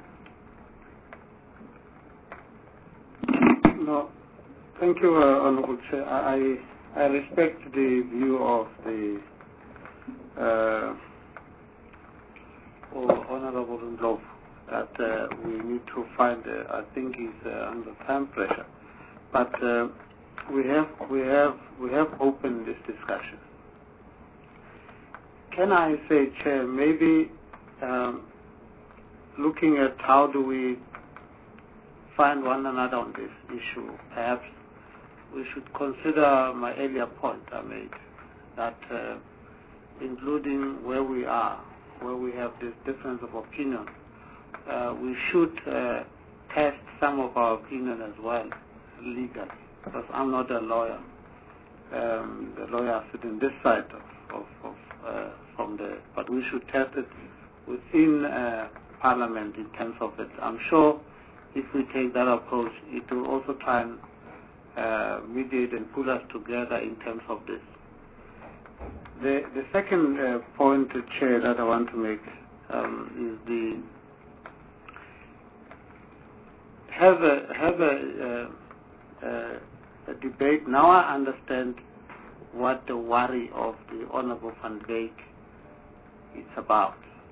No, thank you, Honorable Chair. I respect the view of the Honorable Ndlovu that we need to find. I think he's under time pressure, but we have opened this discussion. Can I say, Chair, maybe looking at how do we find one another on this issue, perhaps we should consider my earlier point I made, that including where we are, where we have this difference of opinion, we should test some of our opinion as well, legally, because I'm not a lawyer. The lawyer sitting this side but we should test it within Parliament in terms of it. I'm sure if we take that approach, it will also try and mediate and pull us together in terms of this. The second point, Chair, that I want to make is have a debate. Now I understand what the worry of the Honorable Van Wyk is about.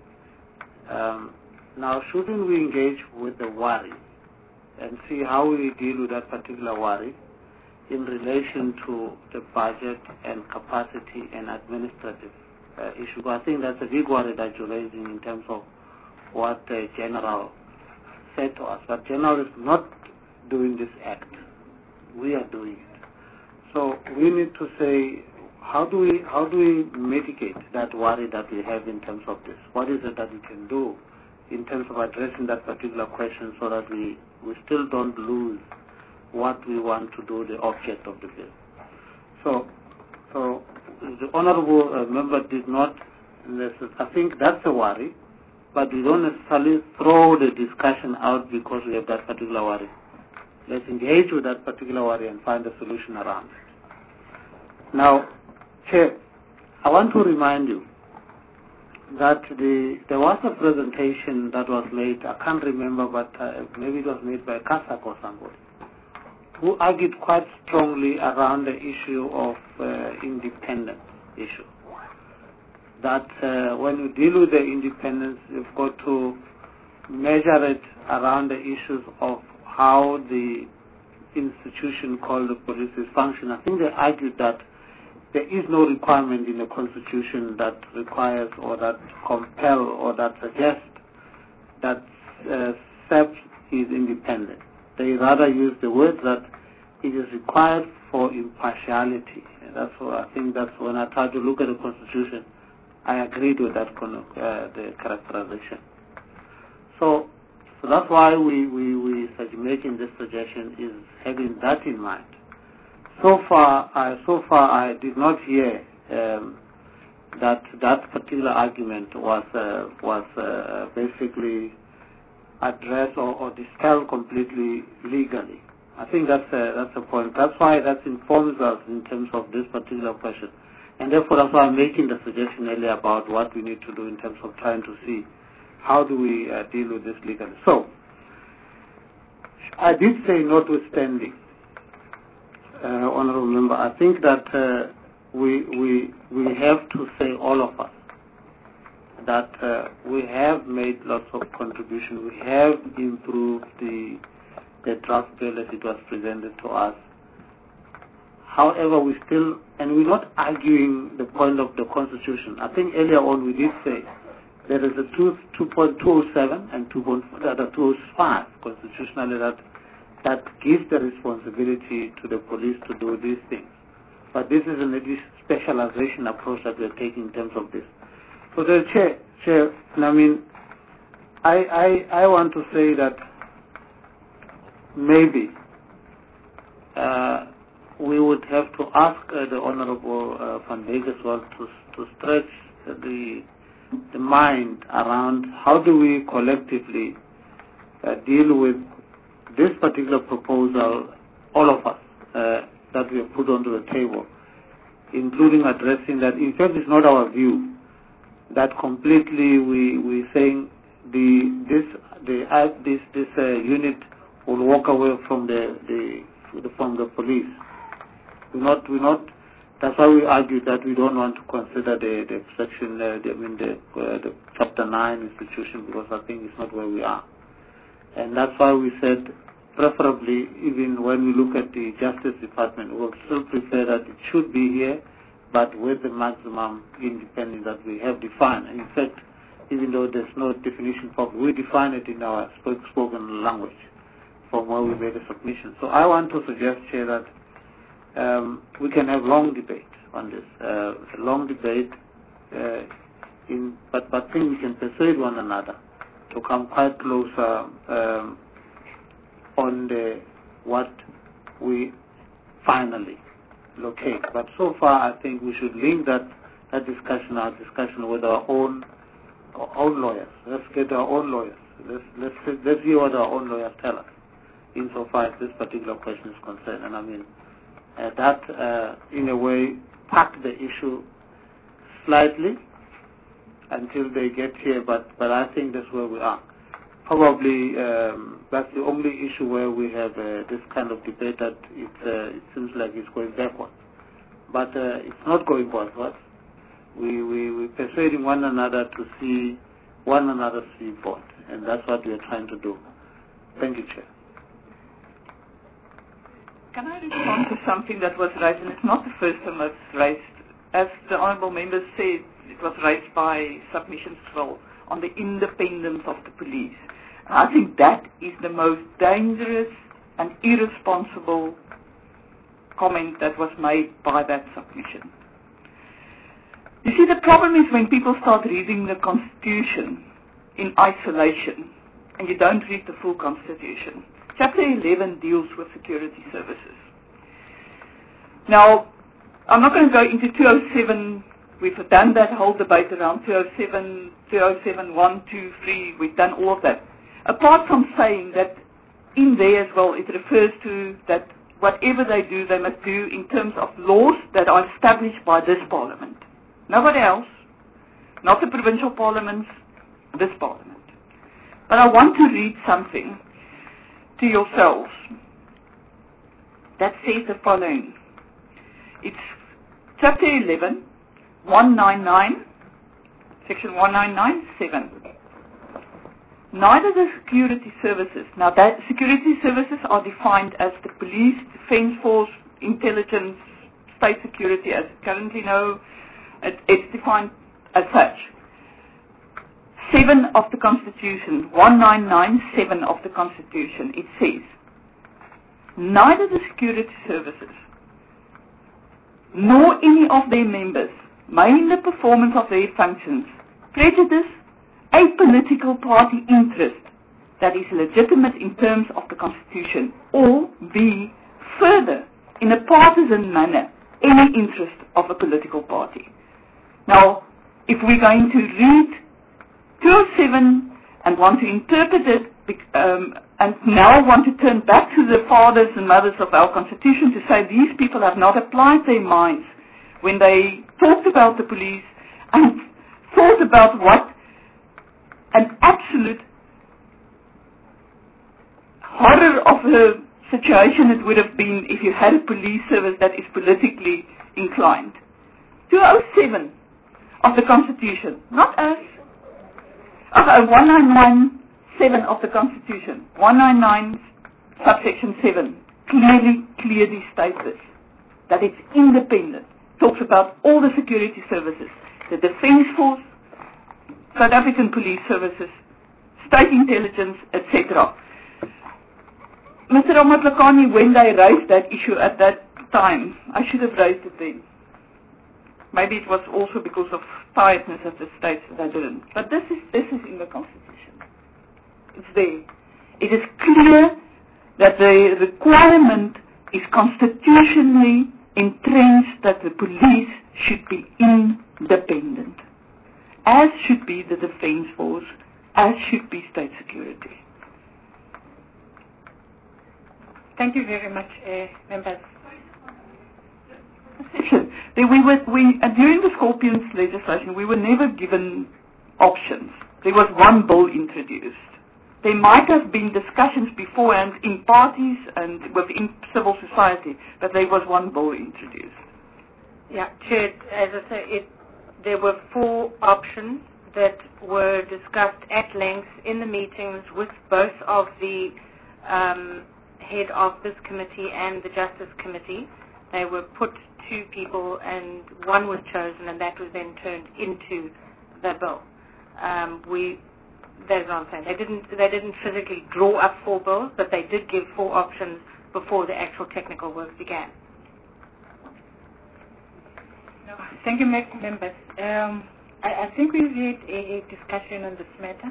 Now, shouldn't we engage with the worry and see how we deal with that particular worry in relation to the budget and capacity and administrative issue? I think that's a big worry that you're raising in terms of what the General said to us. But General is not doing this act. We are doing it. So we need to say, how do we mitigate that worry that we have in terms of this? What is it that we can do in terms of addressing that particular question so that we still don't lose what we want to do, the object of the bill? So the Honorable Member did not, I think that's a worry, but we don't necessarily throw the discussion out because we have that particular worry. Let's engage with that particular worry and find a solution around it. Now, Chair, I want to remind you that there was a presentation that was made, I can't remember, but maybe it was made by Kasak or somebody, who argued quite strongly around the issue of independence issue. That when you deal with the independence, you've got to measure it around the issues of how the institution called the police is functioning. I think they argued that there is no requirement in the Constitution that requires or that compel or that suggests that SAPS is independent. They rather use the word that it is required for impartiality. And that's what I think that's when I try to look at the Constitution, I agreed with that the characterization. So that's why we making this suggestion is having that in mind. So far I did not hear that particular argument was basically addressed or dispelled completely legally. I think that's a point. That's why that informs us in terms of this particular question, and therefore that's why I'm making the suggestion earlier about what we need to do in terms of trying to see how do we deal with this legally. So I did say notwithstanding. Honorable Member, I think that we have to say, all of us, that we have made lots of contributions. We have improved the draft bill as it was presented to us. However, we still, and we're not arguing the point of the Constitution. I think earlier on we did say there is a 2.207 and 2.205 constitutionally that gives the responsibility to the police to do these things. But this is a specialization approach that we're taking in terms of this. So the Chair, I mean, I want to say that maybe we would have to ask the Honorable Van Dijk as well to stretch the mind around how do we collectively deal with this particular proposal, all of us, that we have put onto the table, including addressing that. In fact, it's not our view that completely we're saying this unit will walk away from the police. We're not. That's why we argue that we don't want to consider the section, the Chapter 9 institution, because I think it's not where we are. And that's why we said, preferably, even when we look at the Justice Department, we will still prefer that it should be here, but with the maximum independence that we have defined. And in fact, even though there's no definition for it, we define it in our spoken language from where we made a submission. So I want to suggest, Chair, that we can have long debate on this. A long debate, but I think we can persuade one another to come quite closer on what we finally locate. But so far, I think we should link our discussion with our own lawyers. Let's get our own lawyers. Let's hear what our own lawyers tell us, insofar as this particular question is concerned. And I mean, that in a way pack the issue slightly until they get here, but I think that's where we are. Probably that's the only issue where we have this kind of debate that it seems like it's going backwards. But it's not going backwards. We're persuading one another to see one another's viewpoint, and that's what we're trying to do. Thank you, Chair. Can I respond to something that was raised, and it's not the first time it's raised. As the Honourable Member said, it was raised by submissions 12 on the independence of the police. And I think that is the most dangerous and irresponsible comment that was made by that submission. You see, the problem is when people start reading the Constitution in isolation and you don't read the full Constitution. Chapter 11 deals with security services. Now, I'm not going to go into 207. We've done that whole debate around 207, 207, 1, 2, 3. We've done all of that. Apart from saying that in there as well, it refers to that whatever they do, they must do in terms of laws that are established by this Parliament. Nobody else. Not the provincial parliaments, this parliament. But I want to read something to yourselves that says the following. It's chapter 11, 199, section 1997. Neither the security services, now that security services are defined as the police, defense force, intelligence, state security as currently know, it's defined as such. 7 of the Constitution, 1997 of the Constitution, it says, neither the security services nor any of their members may in the performance of their functions prejudice a political party interest that is legitimate in terms of the Constitution, or be further in a partisan manner any interest of a political party. Now, if we're going to read 207 and want to interpret it, and now want to turn back to the fathers and mothers of our Constitution to say these people have not applied their minds when they talked about the police and thought about what an absolute horror of a situation it would have been if you had a police service that is politically inclined. 207 of the Constitution, not us. 1997 of the Constitution, 199 subsection 7, clearly states this, that it's independent. Talks about all the security services, the Defence Force, South African Police Services, State Intelligence, etc. Mr. Ramatlakane, when they raised that issue at that time, I should have raised it then. Maybe it was also because of tiredness of the states that I didn't. But this is in the Constitution. It's there. It is clear that the requirement is constitutionally entrenched that the police should be independent, as should be the Defence Force, as should be state security. Thank you very much, members. During the Scorpions legislation, we were never given options. There was one bill introduced. There might have been discussions beforehand in parties and within civil society, but there was one bill introduced. Yeah, Chair, as I say, there were 4 options that were discussed at length in the meetings with both of the head of this committee and the Justice Committee. They were put to people and one was chosen, and that was then turned into the bill. That's what I'm saying. They didn't physically draw up 4 bills, but they did give 4 options before the actual technical work began. No, thank you, members. I think we've had a discussion on this matter.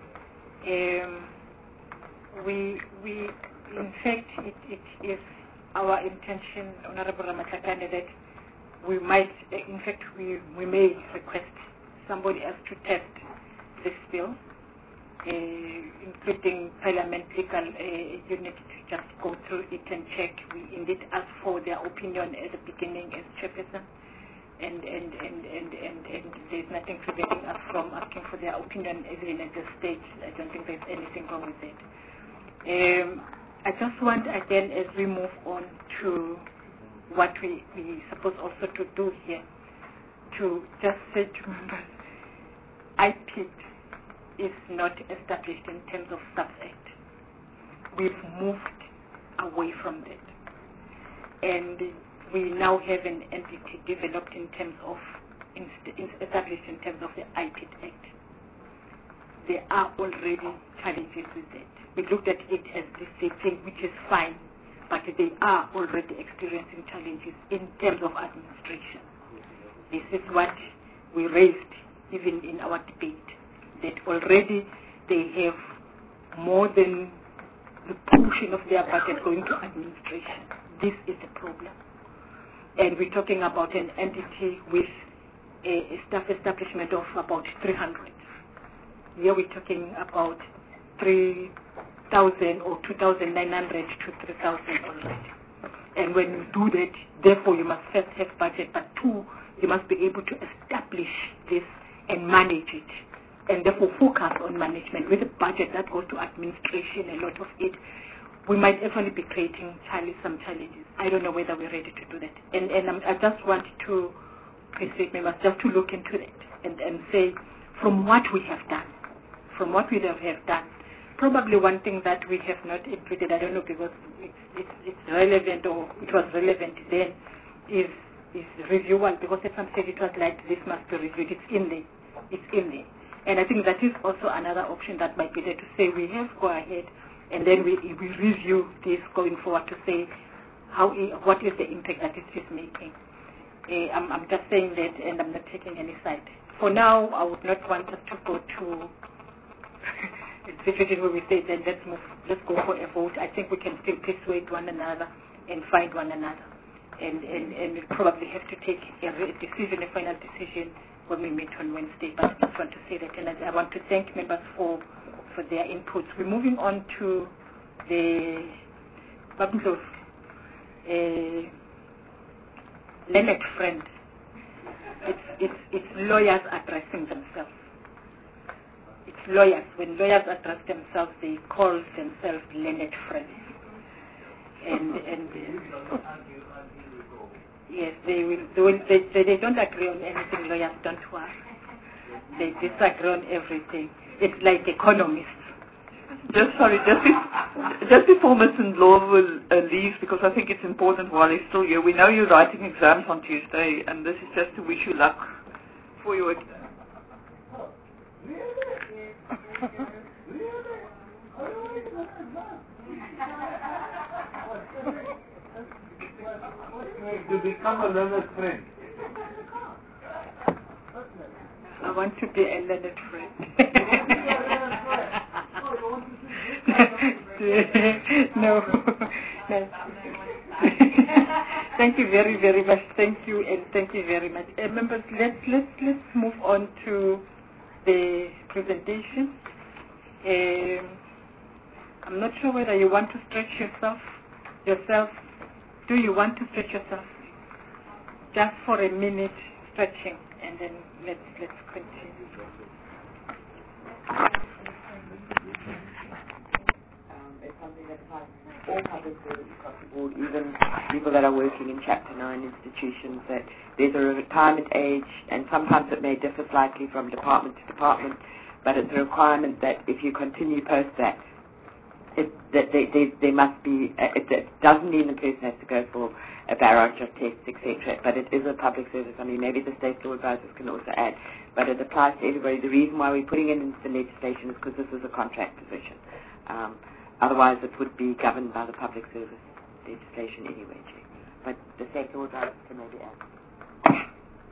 In fact, it is our intention, Honorable Ramatlakane, that we might, in fact, we may request somebody else to test this bill, including Parliament Legal Unit, to just go through it and check. We indeed asked for their opinion at the beginning as chairperson, and there's nothing preventing us from asking for their opinion even at this stage. I don't think there's anything wrong with it. I just want, again, as we move on to what we supposed also to do here, to just say to members, IPIT is not established in terms of Sub-Act. We've moved away from that. And we now have an entity developed in terms of, established in terms of the IPIT Act. There are already challenges with that. We looked at it as the same thing, which is fine, but they are already experiencing challenges in terms of administration. This is what we raised even in our debate, that already they have more than the portion of their budget going to administration. This is the problem. And we're talking about an entity with a staff establishment of about 300. Here we're talking about 3,000 or 2,900 to 3,000 already. And when you do that, therefore you must first have budget, but two, you must be able to establish this and manage it, and therefore focus on management. With a budget that goes to administration, a lot of it, we might actually be creating some challenges. I don't know whether we're ready to do that. And I just want to persuade members just to look into that and say, from what we have done, probably one thing that we have not included, I don't know because it's relevant or it was relevant then, is reviewal, because at some stage it was like this must be reviewed. It's in there. And I think that is also another option that might be there to say we have go ahead and then we review this going forward to say what is the impact that it is making. I'm just saying that, and I'm not taking any side. For now, I would not want us to go to a situation where we say then let's go for a vote. I think we can still persuade one another and find one another. And we probably have to take a final decision when we meet on Wednesday. But I just want to say that, and I want to thank members for their inputs. We're moving on to the public of Leonard Friend. It's lawyers addressing themselves. It's lawyers. When lawyers address themselves, they call themselves Leonard Friends. And yes, they don't agree on anything. Lawyers don't work. They disagree on everything. It's like economists. Just before Mr. Law leaves, because I think it's important while he's still here. We know you're writing exams on Tuesday, and this is just to wish you luck for your exam. To become a learned friend. I want to be a learned friend. No. Thank you very, very much. Thank you, and thank you very much. Members, let's move on to the presentation. I'm not sure whether you want to stretch yourself. Do you want to stretch yourself? Just for a minute, stretching, and then let's continue. It's something that applies to all public service across the board, even people that are working in Chapter 9 institutions, that there's a retirement age, and sometimes it may differ slightly from department to department, but it's a requirement that if you continue post that, there must be, it doesn't mean the person has to go for a barrage of tests, etc., but it is a public service. I mean, maybe the state law advisors can also add, but it applies to everybody. The reason why we're putting it into the legislation is because this is a contract position. Otherwise, it would be governed by the public service legislation anyway, Chair. But the state law advisors can maybe add.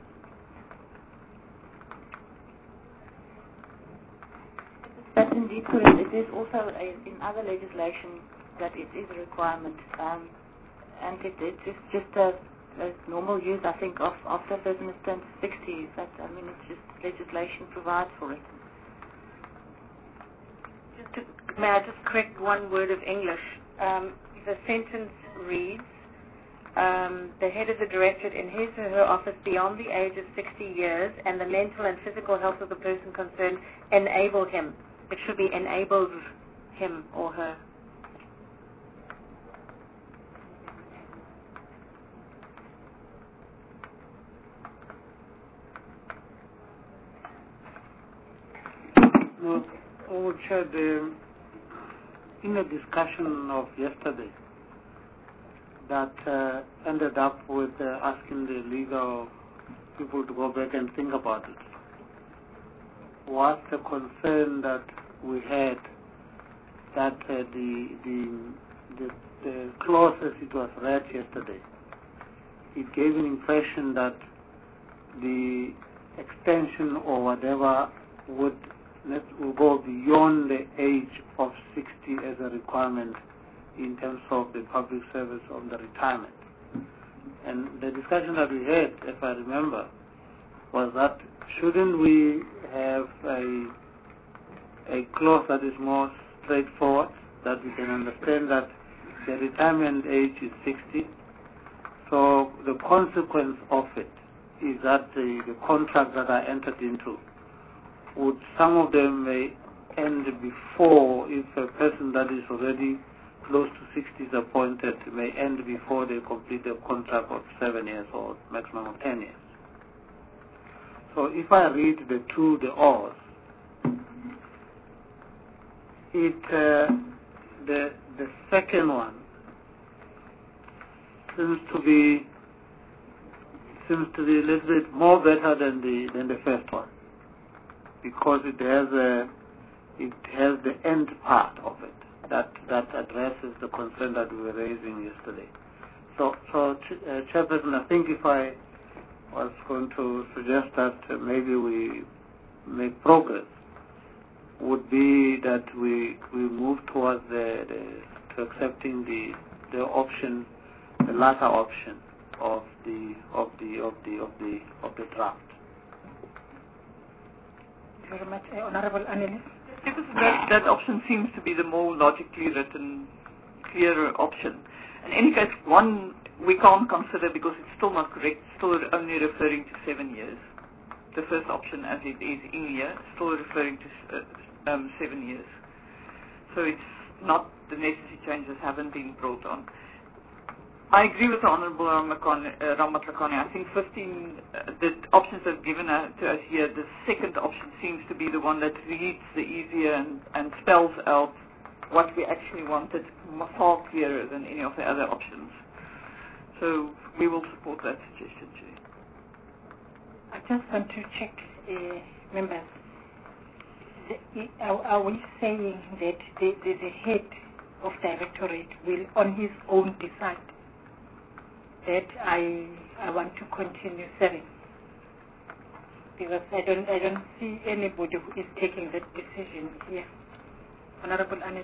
That's indeed correct. It is also in other legislation that it is a requirement, and it's just a normal use, I think, after a person is turned 60. That, I mean, it's just legislation provides for it. May I just correct one word of English? The sentence reads, the head of the directorate in his or her office beyond the age of 60 years and the mental and physical health of the person concerned enable him. It should be enables him or her. Well, Chair, in a discussion of yesterday that ended up with asking the legal people to go back and think about it, was the concern that we had that the clause as it was read yesterday, it gave an impression that the extension or whatever would go beyond the age of 60 as a requirement in terms of the public service of the retirement. And the discussion that we had, if I remember, was that shouldn't we have a clause that is more straightforward, that we can understand that the retirement age is 60 consequence of it is that the contracts that are entered into, some of them may end before, if a person that is already close to 60 is appointed, may end before they complete the contract of 7 years or maximum of 10 years. So if I read the odds, the second one seems to be a little bit more better than the first one, because it has the end part of it that addresses the concern that we were raising yesterday. So Chairperson, I think if I was going to suggest that maybe we make progress, would be that we move towards to accepting the option, the latter option of the draft. Thank you very much, Honourable Annelies. Because that option seems to be the more logically written, clearer option. In any case, one we can't consider because it's still not correct, still only referring to 7 years. The first option, as it is in here, still referring to 7 years. So it's not, the necessary changes haven't been brought on. I agree with the Honourable Ramatlakane. I think 15, the options that are given to us here, the second option seems to be the one that reads the easier and spells out what we actually wanted far clearer than any of the other options. So we will support that suggestion, Chair. I just want to check, members. Are we saying that the head of directorate will on his own decide that I want to continue serving? Because I don't see anybody who is taking that decision here. Honourable Annelies.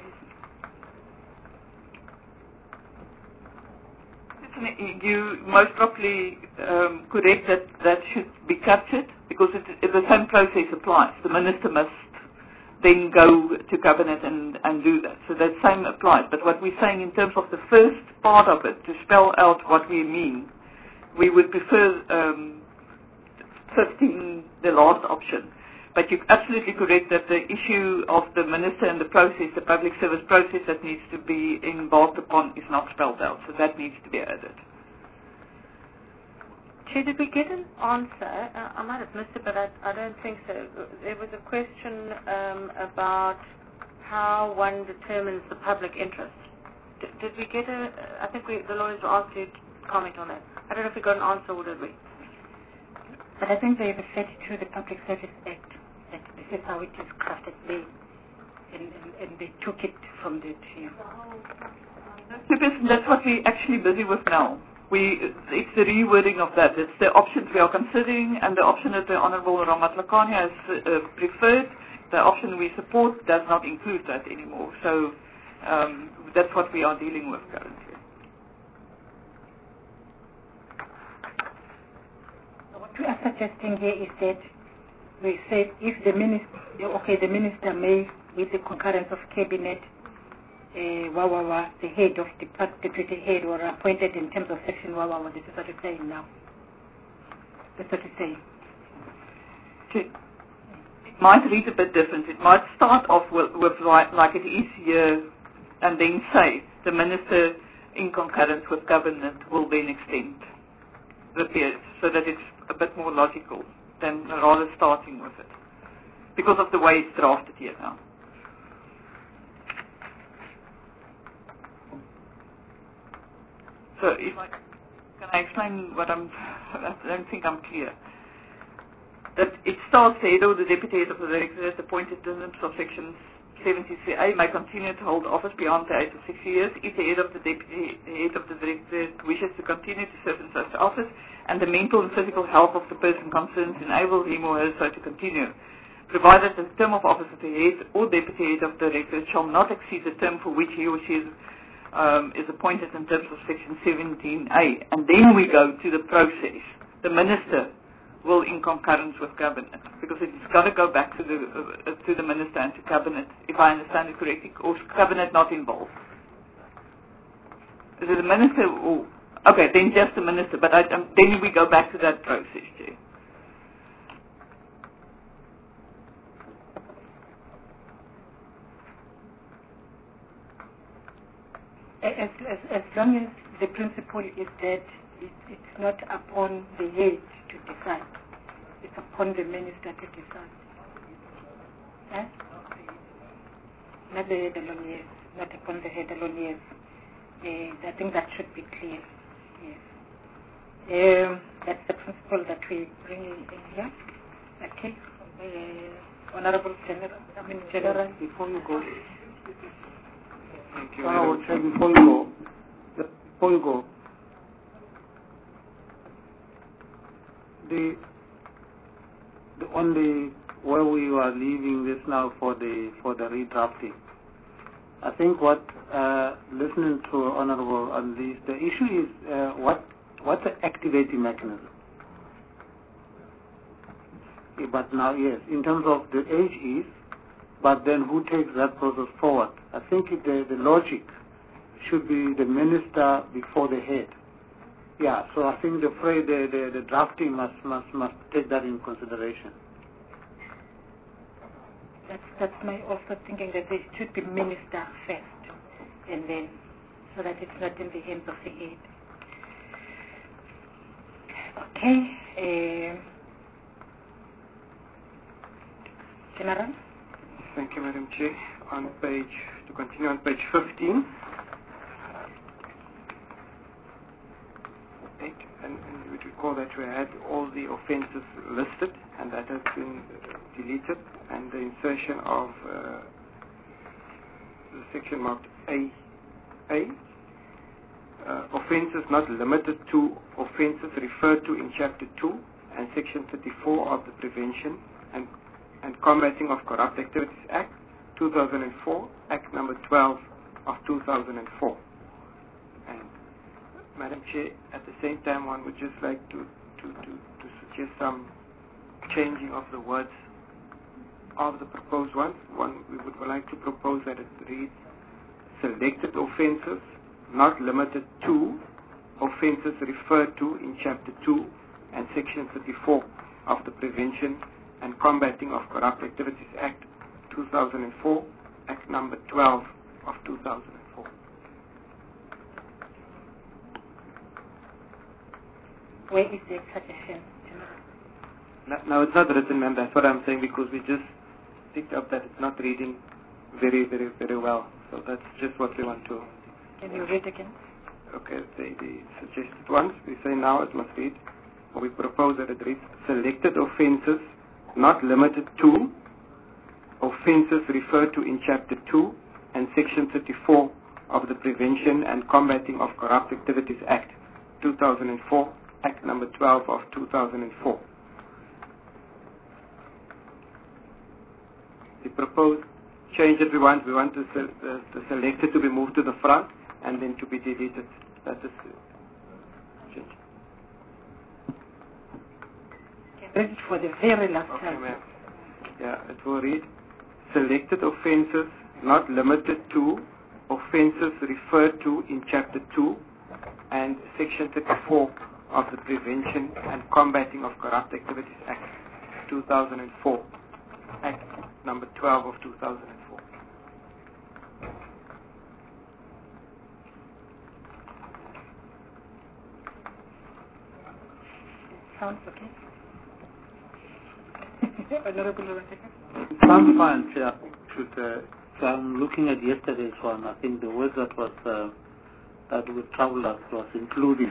You most probably correct that should be captured, because the same process applies. The Minister must then go to Cabinet and do that. So that same applies. But what we're saying in terms of the first part of it, to spell out what we mean, we would prefer 15, the last option. But you're absolutely correct that the issue of the Minister and the process, the public service process that needs to be embarked upon, is not spelled out. So that needs to be added. Chair, did we get an answer? I might have missed it, but I don't think so. There was a question about how one determines the public interest. Did we get I think the lawyers were asked to comment on that. I don't know if we got an answer, or did we? But I think they referred to the Public Service Act, that this is how it is crafted. And they took it from the team. That's what we're actually busy with now. It's the rewording of that. It's the options we are considering, and the option that the Honourable Ramatlakane has preferred, the option we support, does not include that anymore. So that's what we are dealing with currently. What we are suggesting here is that we said if the minister may, with the concurrence of cabinet, the head of the deputy head, or appointed in terms of section this is what we're saying now. That's what we're saying. It might read a bit different. It might start off with like it is here, and then say the minister in concurrence with cabinet will then extend the period, so that it's a bit more logical than rather starting with it, because of the way it's drafted here now. So can I explain what I don't think I'm clear. That it starts, the head or the deputy head of the directorate appointed in terms of section 73A may continue to hold office beyond the age of 60 years if the head of the deputy head of the directorate wishes to continue to serve in such office and the mental and physical health of the person concerned enables him or her so to continue, provided that the term of office of the head or deputy head of the directorate shall not exceed the term for which he or she is appointed in terms of section 17A. And then we go to the process. The minister will in concurrence with cabinet, because it's got to go back to the minister and to cabinet, if I understand it correctly, or is cabinet not involved? Is it the minister, or Okay, then just the minister, but then we go back to that process, Chair. As long as the principle is that it's not upon the head to decide, it's upon the minister to decide. Eh? Not the head alone, yes. Not upon the head alone, yes. I think that should be clear. Yes. That's the principle that we bring in here. Okay. Honorable General, before you go. Thank you. Before you go, the only where we are leaving this now for the redrafting. I think what listening to Honorable on this, the issue is what's the activating mechanism? But now, yes, in terms of the age is, but then who takes that process forward? I think the logic should be the minister before the head. Yeah, so I think the drafting must take that in consideration. That's my also thinking that it should be minister first, and then so that it's not in the hands of the head. Okay, General. Thank you, Madam Chair. To continue on page 15. And you would recall that we had all the offences listed, and that has been deleted, and the insertion of the section marked A. Offences not limited to offences referred to in Chapter 2 and Section 34 of the Prevention and Combating of Corrupt Activities Act 2004, Act number 12 of 2004. And Madam Chair, at the same time, one would just like to suggest some changing of the words of the proposed ones. We would like to propose that it reads selected offences not limited to offences referred to in Chapter 2 and Section 34 of the Prevention and Combating of Corrupt Activities Act 2004, Act number 12 of 2004. Where is the suggestion? Now it's not written, ma'am. That's what I'm saying, because we just picked up that it's not reading very, very, very well. So that's just what we want to. Can you read again? Okay, the suggested ones. We say now it must read, or we propose that it reads selected offences not limited to offences referred to in Chapter 2 and Section 34 of the Prevention and Combating of Corrupt Activities Act 2004, Act number 12 of 2004. The proposed change that we want the selected to be moved to the front and then to be deleted. That is change. Read it for the very last Okay, time. ma'am. Yeah, it will read selected offences not limited to offences referred to in Chapter 2 and Section 34 of the Prevention and Combating of Corrupt Activities Act 2004, Act number 12 of 2004. Sounds okay? Honorable Rebecca? Sounds fine, Chair. So I'm looking at yesterday's one. I think the word that was that would trouble us was including.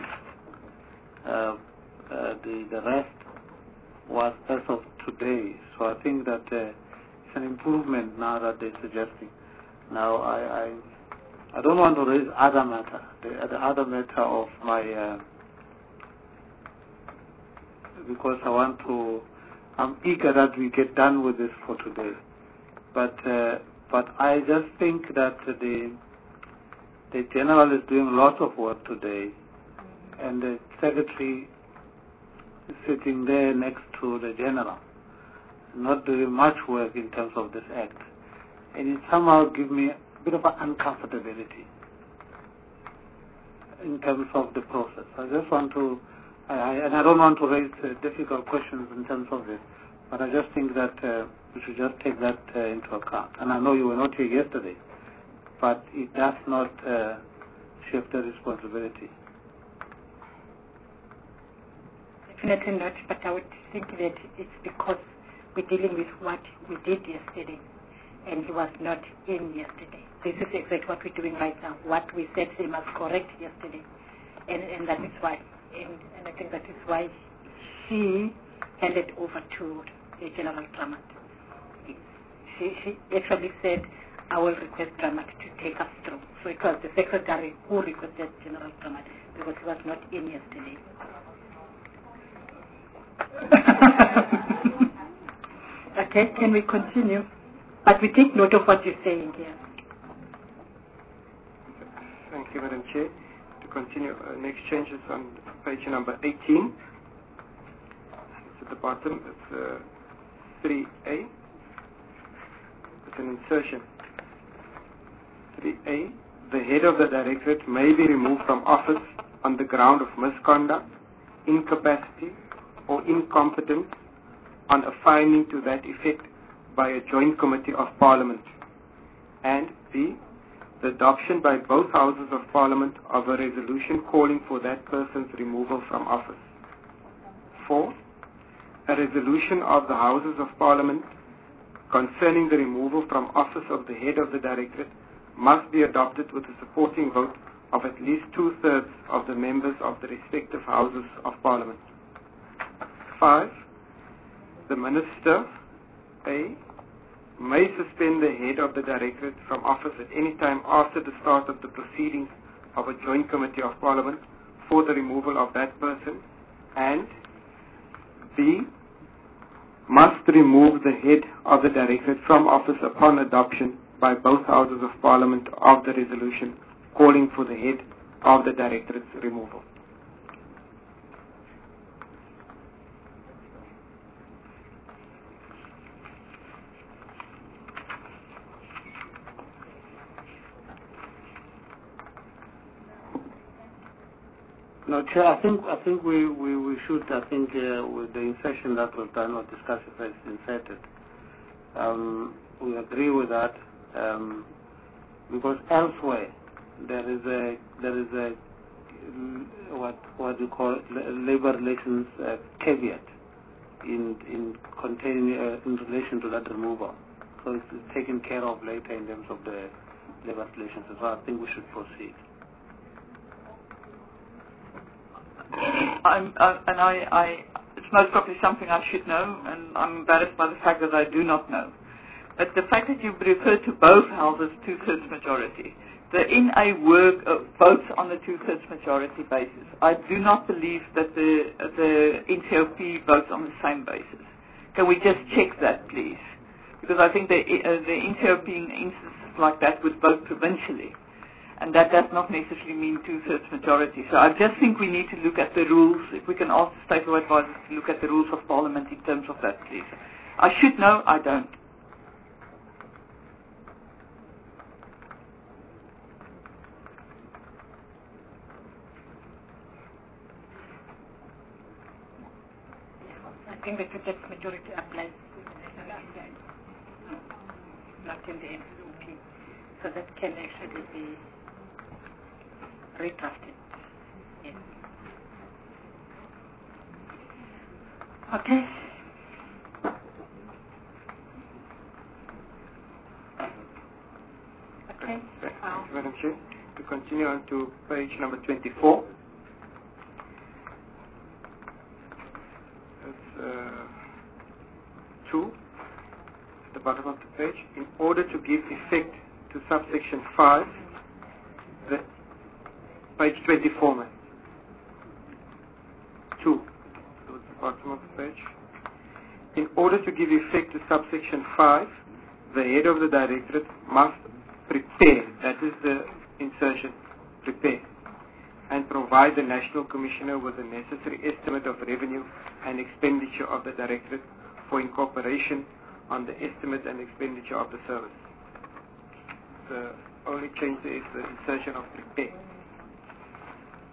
The rest was as of today. So I think that it's an improvement now that they're suggesting. Now I don't want to raise other matter. The other matter of my because I'm eager that we get done with this for today. But I just think that the General is doing a lot of work today, and the Secretary is sitting there next to the General, not doing much work in terms of this act. And it somehow gives me a bit of an uncomfortability. in terms of the process. I just want to, and I don't want to raise difficult questions in terms of this, but I just think that we should just take that into account. And I know you were not here yesterday, but it does not shift the responsibility. Definitely not, but I would think that it's because we're dealing with what we did yesterday, and he was not in yesterday. This is exactly what we're doing right now. What we said he must correct yesterday, and that is why. And I think that is why she handed over to the General Dramat. She actually said, I will request Dramat to take us through. So it was the secretary who requested General Dramat because he was not in yesterday. Okay, can we continue? But we take note of what you're saying here. Thank you, Madam Chair. To continue, next change is on page number 18. It's at the bottom. It's 3A. It's an insertion. 3A. The head of the directorate may be removed from office on the ground of misconduct, incapacity, or incompetence on a finding to that effect by a joint committee of Parliament. And B. The adoption by both Houses of Parliament of a resolution calling for that person's removal from office. 4. A resolution of the Houses of Parliament concerning the removal from office of the head of the directorate must be adopted with a supporting vote of at least 2/3 of the members of the respective Houses of Parliament. 5. The Minister, A, may suspend the head of the directorate from office at any time after the start of the proceedings of a joint committee of Parliament for the removal of that person, and B, must remove the head of the directorate from office upon adoption by both Houses of Parliament of the resolution calling for the head of the directorate's removal. No, Chair, I think we should, with the insertion that was done or discussed as inserted, we agree with that, because elsewhere there is a what you call labor relations caveat in containing in relation to that removal. So it's taken care of later in terms of the labor relations. So I think we should proceed. It's most probably something I should know, and I'm embarrassed by the fact that I do not know. But the fact that you refer to both houses 2/3 majority, the NA votes on the 2/3 majority basis. I do not believe that the NCOP votes on the same basis. Can we just check that, please? Because I think the NCOP in instances like that would vote provincially. And that does not necessarily mean 2/3 majority. So I just think we need to look at the rules. If we can ask the State Law Advisors to look at the rules of Parliament in terms of that, please. I should know, I don't. I think the 2/3 majority applies not in the NCOP. So that can actually be redrafted. Yes. Okay. Okay. Thank you, Madam Chair. To continue on to page number 24. That's 2 at the bottom of the page. In order to give effect to subsection 5, page 24, ma'am. 2, towards the bottom of the page. In order to give effect to subsection 5, the head of the directorate must prepare, that is the insertion, prepare, and provide the National Commissioner with the necessary estimate of revenue and expenditure of the directorate for incorporation on the estimate and expenditure of the service. The only change there is the insertion of prepare.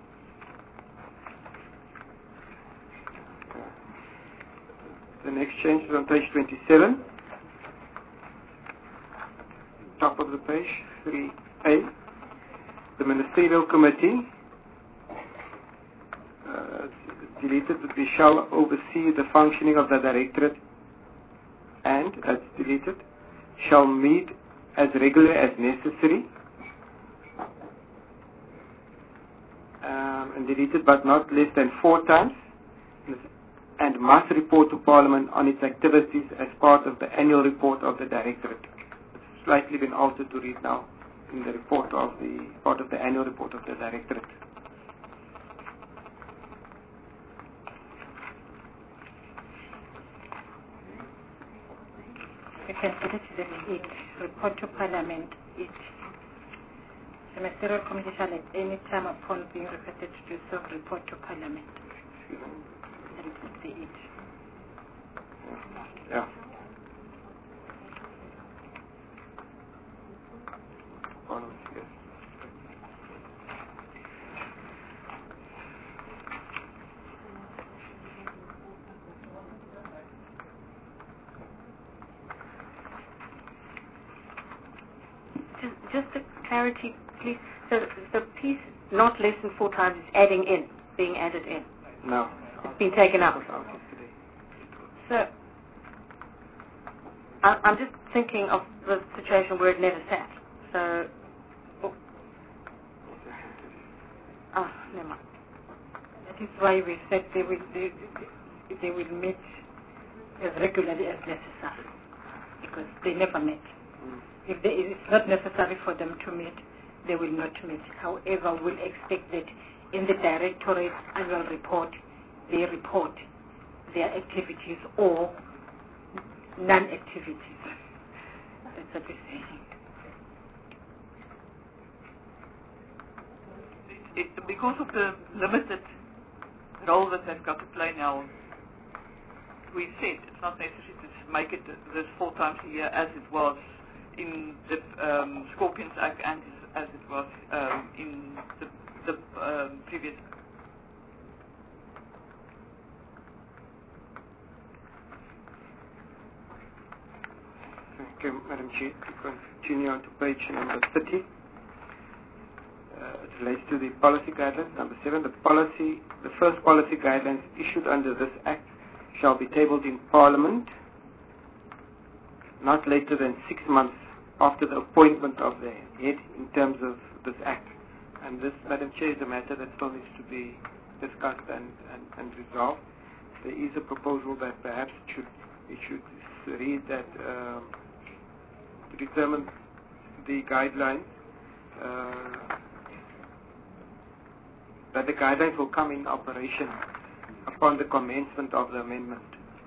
The next change is on page 27. Top of the page, 3A. The Ministerial Committee, deleted, we shall oversee the functioning of the Directorate and, that's deleted, shall meet as regularly as necessary. And deleted, but not less than 4 times, and must report to Parliament on its activities as part of the annual report of the Directorate. It's slightly been altered to read now in the report of the part of the annual report of the Directorate. You can put it that it report to Parliament. It the Ministerial Committee shall at any time upon being requested to do so report to Parliament. And put the it. Yeah. Parliament, yes. Just a clarity, please. So the piece not less than 4 times is adding in, being added in. No. It's been taken out. So I'm just thinking of the situation where it never sat. So, never mind. That is why we said they will meet as regularly as necessary, because they never met. If it's not necessary for them to meet, they will not meet. However, we'll expect that in the Directorate annual report, they report their activities or non-activities. That's what we're saying. Because of the limited role that they've got to play now, we said it's not necessary to make it this 4 times a year as it was in the Scorpions Act and as it was in the previous. Thank you, Madam Chair. To continue on to page number 30. It relates to the policy guidelines. Number 7, the first policy guidelines issued under this Act shall be tabled in Parliament not later than 6 months after the appointment of the head in terms of this Act. And this, Madam Chair, is a matter that still needs to be discussed and resolved. There is a proposal that perhaps it should read that to determine the guidelines, that the guidelines will come in operation upon the commencement of the amendment.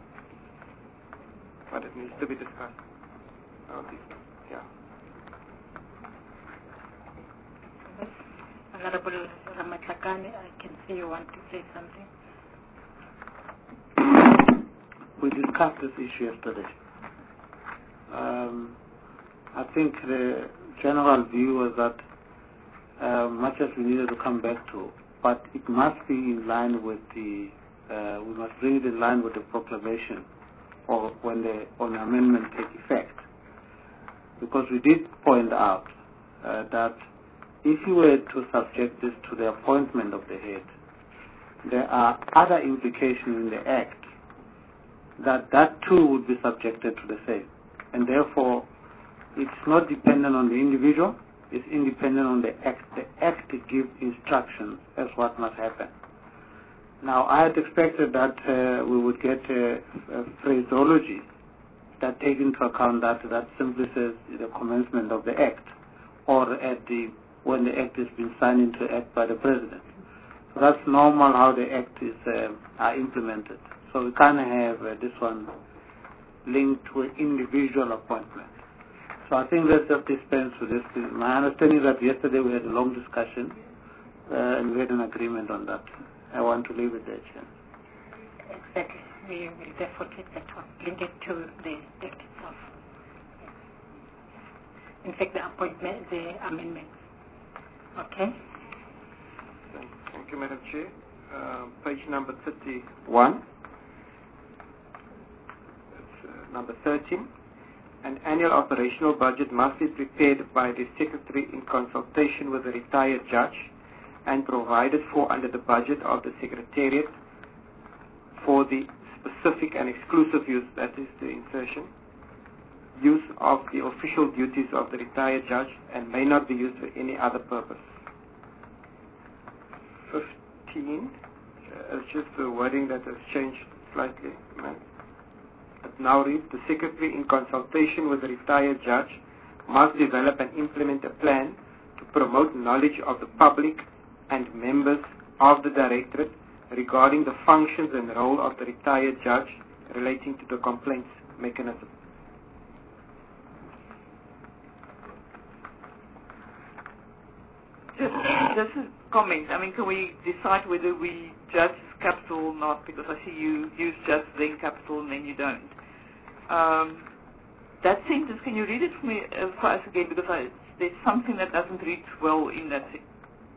But it needs to be discussed. Yeah. Honorable Ramatlakane, I can see you want to say something. We discussed this issue yesterday. I think the general view was that much as we needed to come back to, but it must be in line with we must bring it in line with the proclamation or when the amendment take effect. Because we did point out that if you were to subject this to the appointment of the head, there are other implications in the Act that too would be subjected to the same. And therefore, it's not dependent on the individual, it's independent on the Act. The Act gives instructions as what must happen. Now, I had expected that we would get a phraseology that takes into account that simply says the commencement of the Act or when the Act has been signed into Act by the President. So that's normal how the Act is are implemented. So we can't have this one linked to an individual appointment. So I think let's just dispense with this. My understanding is that yesterday we had a long discussion and we had an agreement on that. I want to leave it there, Chair. Exactly. We will therefore take that one, link it to the Act itself. In fact, the amendments. Okay? Thank you, Madam Chair. Page number 31. number 13. An annual operational budget must be prepared by the Secretary in consultation with the retired judge and provided for under the budget of the Secretariat for the specific and exclusive use, that is the insertion, use of the official duties of the retired judge and may not be used for any other purpose. 15, it's just the wording that has changed slightly. It now reads, the Secretary in consultation with the retired judge must develop and implement a plan to promote knowledge of the public and members of the Directorate regarding the functions and role of the retired judge relating to the complaints mechanism. Just a comment. I mean, can we decide whether we judge capital or not? Because I see you use judge then capital and then you don't. That sentence, can you read it for me for us again? Because there's something that doesn't read well in that sentence.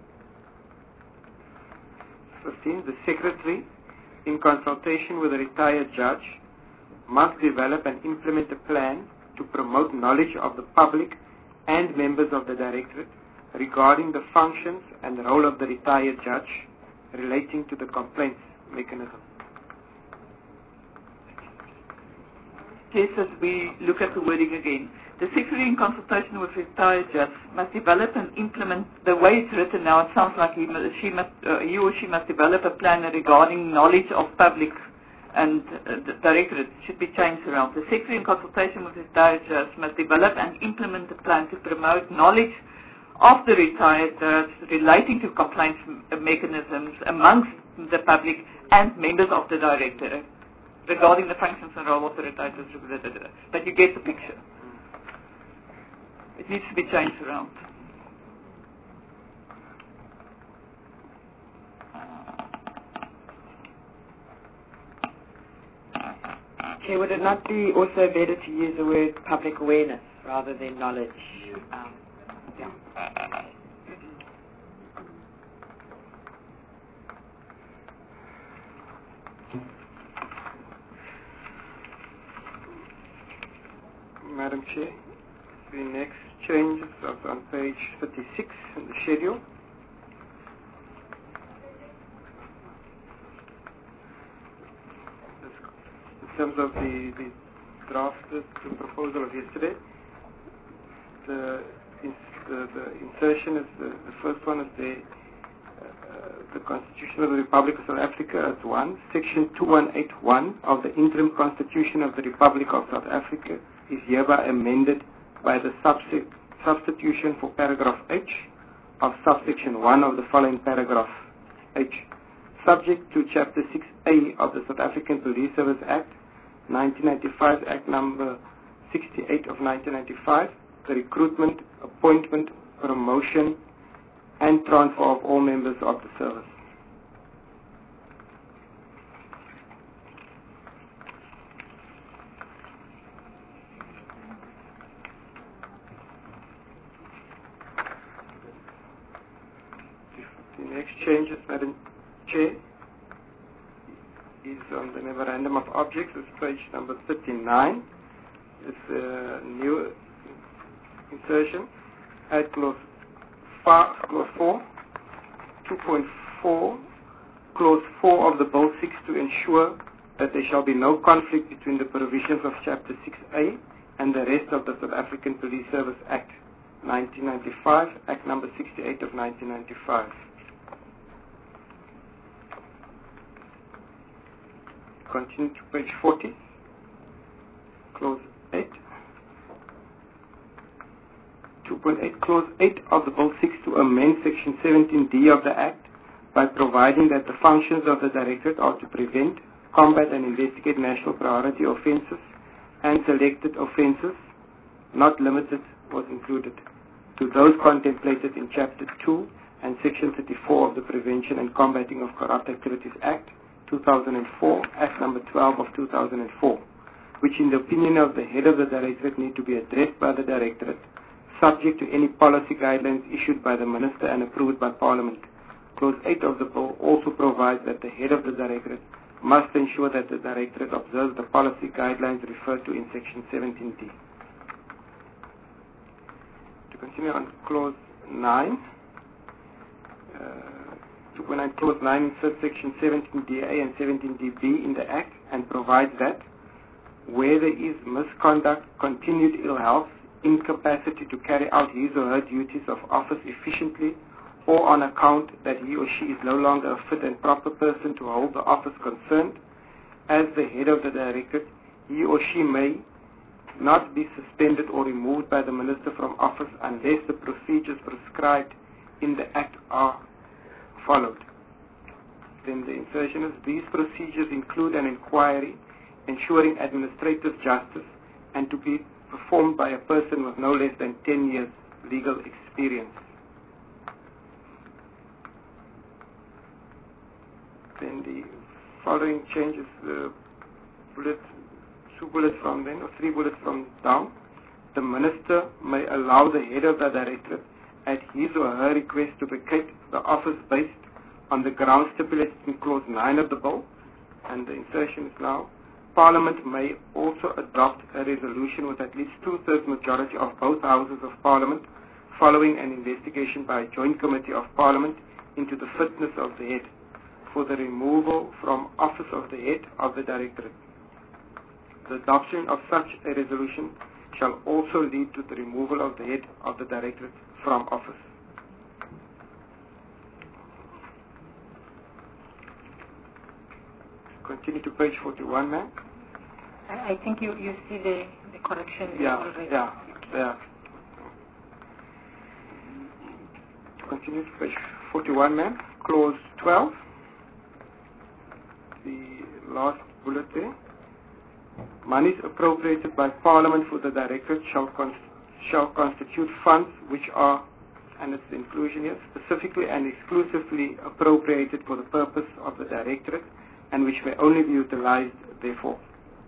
15. The Secretary, in consultation with a retired judge, must develop and implement a plan to promote knowledge of the public and members of the Directorate regarding the functions and role of the retired judge relating to the complaints mechanism. Yes, as we look at the wording again. The Secretary, in consultation with retired judge, must develop and implement, the way it's written now, it sounds like he or she must develop a plan regarding knowledge of public and the Directorate. It should be changed around. The Secretary, in consultation with retired judge, must develop and implement a plan to promote knowledge of the retired judge relating to complaints mechanisms amongst the public and members of the Directorate regarding the functions and role of the retired judge. But you get the picture. It needs to be changed around. Okay, would it not be also better to use the word public awareness rather than knowledge? Yeah. Madam Chair, the next change is on page 36 in the schedule. In terms of the drafted proposal of yesterday, the insertion is the first one is the Constitution of the Republic of South Africa as 1. Section 2181 of the Interim Constitution of the Republic of South Africa is hereby amended by the substitution for paragraph H of subsection 1 of the following paragraph H. Subject to Chapter 6A of the South African Police Service Act, 1995, Act number 68 of 1995, the recruitment, appointment, promotion, and transfer of all members of the service. The next change, Madam Chair, is on the Memorandum of Objects. It's page number 39. It's a new insertion. Add clause 4, 2.4, clause 4 of the Bill 6 to ensure that there shall be no conflict between the provisions of Chapter 6A and the rest of the South African Police Service Act 1995, Act number 68 of 1995. Continue to page 40, clause 8. 2.8, clause 8 of the Bill 6 to amend section 17D of the Act by providing that the functions of the Directorate are to prevent, combat and investigate national priority offences and selected offences, not limited, was included to those contemplated in Chapter 2 and Section 34 of the Prevention and Combating of Corrupt Activities Act 2004, Act number 12 of 2004, which in the opinion of the head of the Directorate need to be addressed by the Directorate, subject to any policy guidelines issued by the Minister and approved by Parliament. Clause 8 of the Bill also provides that the head of the Directorate must ensure that the Directorate observes the policy guidelines referred to in Section 17D. To continue on Clause 9, 2.9 Clause 9 inserts Section 17DA and 17DB in the Act and provides that where there is misconduct, continued ill health, incapacity to carry out his or her duties of office efficiently, or on account that he or she is no longer a fit and proper person to hold the office concerned, as the head of the Directorate, he or she may not be suspended or removed by the Minister from office unless the procedures prescribed in the Act are followed. Then the insertion is, these procedures include an inquiry ensuring administrative justice and to be performed by a person with no less than 10 years legal experience. Then the following changes, two bullets from then, or 3 bullets from down. The Minister may allow the head of the Directorate at his or her request to vacate the office based on the grounds stipulated in Clause 9 of the Bill. And the insertion is now, Parliament may also adopt a resolution with at least 2/3 majority of both Houses of Parliament following an investigation by a joint committee of Parliament into the fitness of the head for the removal from office of the head of the Directorate. The adoption of such a resolution shall also lead to the removal of the head of the Directorate from office. Continue to page 41, ma'am. I think you see the correction already. Yeah. Continue to page 41, ma'am. Clause 12. The last bullet there. Monies appropriated by Parliament for the Directorate shall constitute funds which are, and it's the inclusion here, specifically and exclusively appropriated for the purpose of the Directorate and which may only be utilized therefore.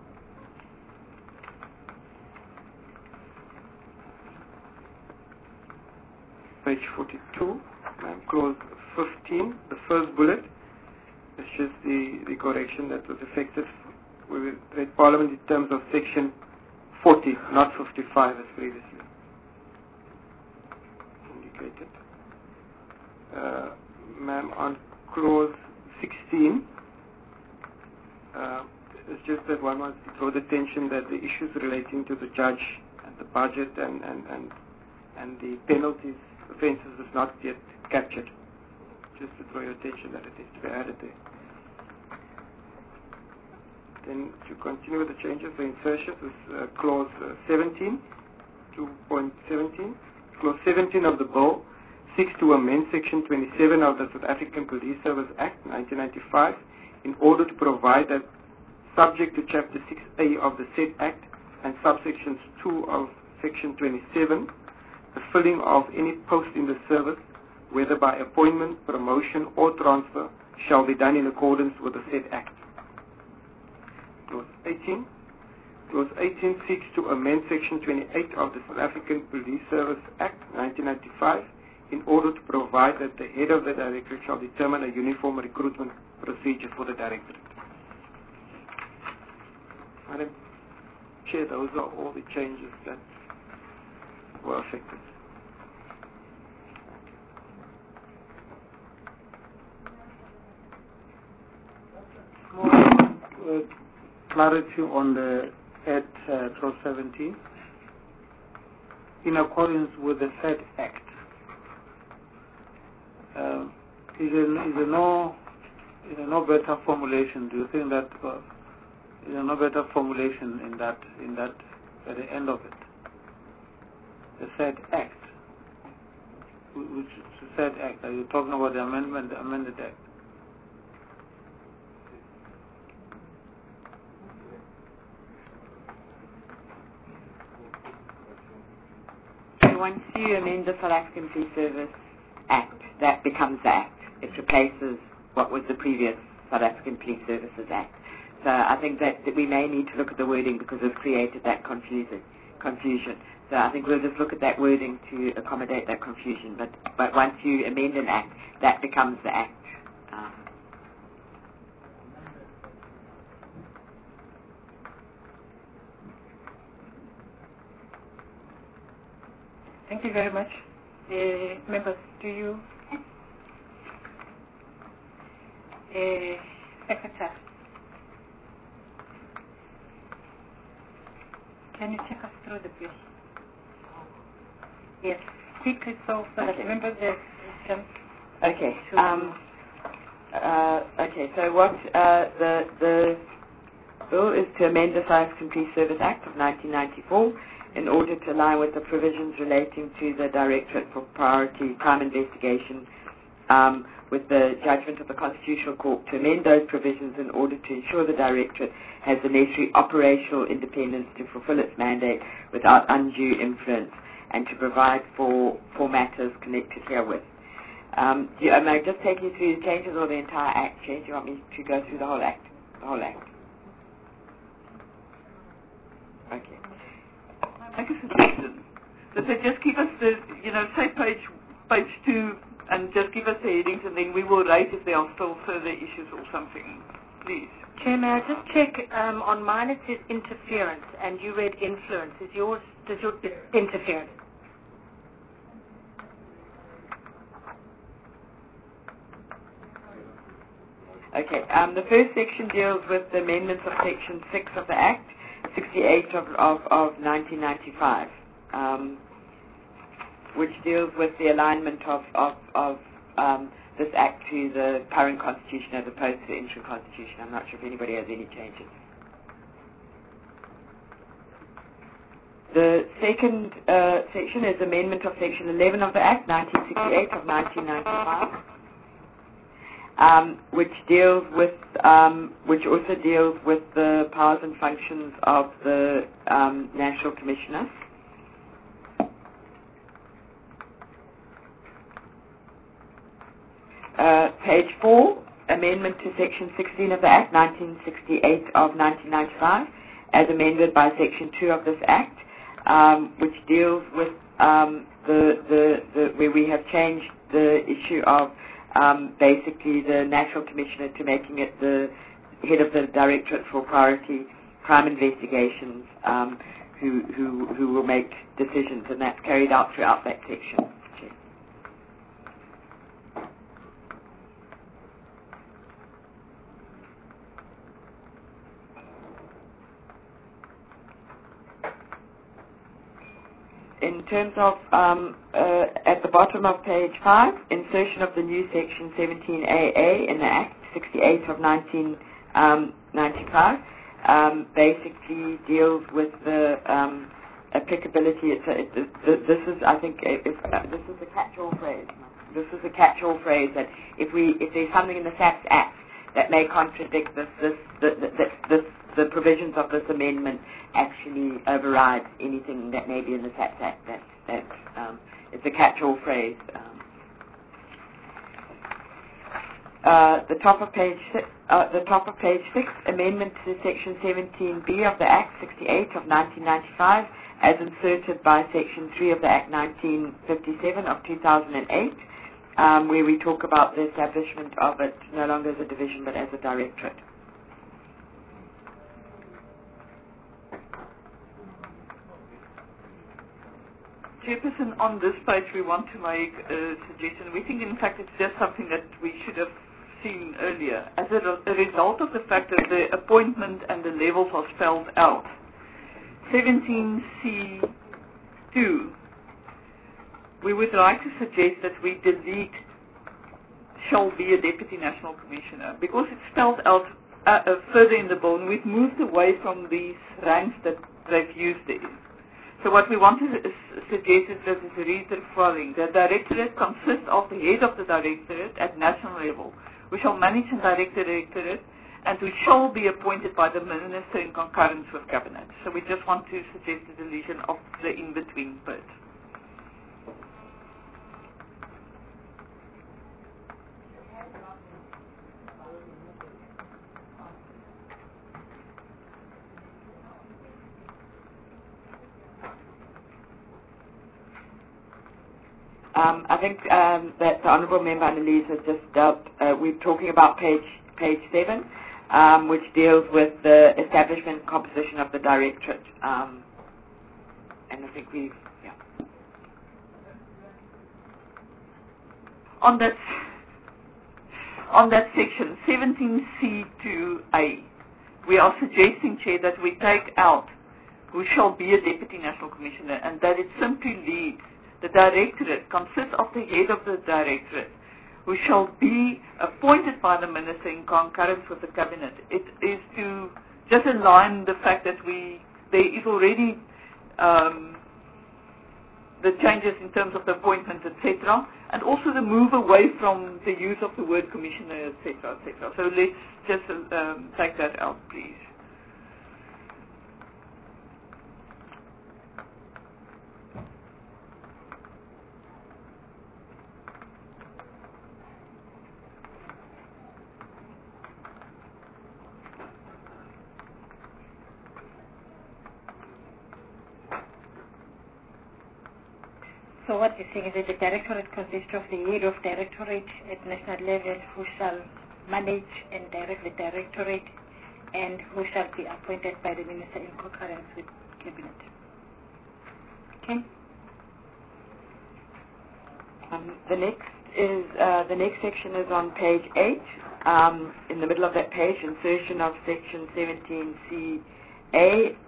Page 42, Clause 15, the first bullet, is just the correction that was effective with Parliament in terms of Section 40, not 55 as previously indicated. Ma'am, on Clause 16, it's just that one wants to draw the attention that the issues relating to the judge and the budget and the penalties, offences is not yet captured. Just to draw your attention that it is to be added there. Then to continue with the changes, the insertions is Clause 17, 2.17. Clause 17 of the Bill seeks to amend Section 27 of the South African Police Service Act 1995 in order to provide that subject to Chapter 6A of the said Act and subsections 2 of Section 27, the filling of any post in the service, whether by appointment, promotion or transfer, shall be done in accordance with the said Act. Clause 18. Clause 18 seeks to amend Section 28 of the South African Police Service Act 1995 in order to provide that the head of the Directorate shall determine a uniform recruitment procedure for the Directorate. Madam Chair, those are all the changes that were affected. More clarity on the Clause 17. In accordance with the said Act, is there no better formulation? Do you think that is there no better formulation in that at the end of it? The said Act, which is the said Act. Are you talking about the amendment, the amended Act? Once you amend the South African Police Service Act, that becomes the Act. It replaces what was the previous South African Police Services Act. So I think that we may need to look at the wording because it's created that confusion. So I think we'll just look at that wording to accommodate that confusion. But once you amend an Act, that becomes the Act. Thank you very much. Members, do you? Secretary, can you take us through the bill? Yes, quickly so that members can. Okay. Okay. So what the bill is to amend the South African Police Service Act of 1994 in order to align with the provisions relating to the Directorate for Priority Crime Investigation with the judgment of the Constitutional Court, to amend those provisions in order to ensure the Directorate has the necessary operational independence to fulfill its mandate without undue influence, and to provide for matters connected herewith. Am I just taking you through the changes or the entire Act, Chair? Do you want me to go through the whole Act? The whole Act. Okay. Make a suggestion. So just give us the, say page 2, and just give us the headings, and then we will write if there are still further issues or something. Please. Chair, may I just check, on mine it says interference, and you read influence. Does yours interference? Okay, the first section deals with the amendments of Section 6 of the Act, 68 of 1995, which deals with the alignment of this Act to the current Constitution as opposed to the interim Constitution. I'm not sure if anybody has any changes. The second section is amendment of Section 11 of the Act, 1968 of 1995. Which deals with, which also deals with the powers and functions of the National Commissioner. Page 4, amendment to Section 16 of the Act, 1968 of 1995, as amended by Section 2 of this Act, which deals with where we have changed the issue of basically the National Commissioner to making it the head of the Directorate for Priority Crime Investigations, who will make decisions, and that's carried out throughout that section. In terms of, at the bottom of page 5, insertion of the new section 17AA in the Act 68 of 1995, basically deals with the applicability. This is, I think, this is a catch-all phrase. This is a catch-all phrase that if there's something in the SAPS Act that may contradict the provisions of this amendment actually overrides anything that may be in the SAPS Act. It's a catch-all phrase. The top of page 6, amendment to Section 17B of the Act 68 of 1995, as inserted by Section 3 of the Act 1957 of 2008, where we talk about the establishment of it no longer as a division but as a directorate. Chairperson, on this page we want to make a suggestion. We think in fact it's just something that we should have seen earlier. As a result of the fact that the appointment and the levels are spelled out. 17C2, we would like to suggest that we delete shall be a Deputy National Commissioner, because it's spelled out further in the bill, and we've moved away from these ranks that they've used there. So what we want to suggest is that it reads the following. The Directorate consists of the head of the Directorate at national level, who shall manage and direct the Directorate, and who shall be appointed by the Minister in concurrence with Cabinet. So we just want to suggest the deletion of the in-between bit. I think that the Honourable Member Annalise has just dealt, we're talking about page 7, which deals with the establishment and composition of the Directorate. And I think we've, yeah. on that section 17C2A, we are suggesting, Chair, that we take out who shall be a Deputy National Commissioner, and that it simply leads the Directorate, consists of the head of the Directorate, who shall be appointed by the Minister in concurrence with the Cabinet. It is to just align the fact that there is already the changes in terms of the appointments, etc., and also the move away from the use of the word commissioner, etc., etc. So let's just take that out, please. So what you're saying is that the Directorate consists of the head of Directorate at national level who shall manage and direct the Directorate and who shall be appointed by the Minister in concurrence with Cabinet. Okay? The next section is on page 8. In the middle of that page, insertion of section 17CA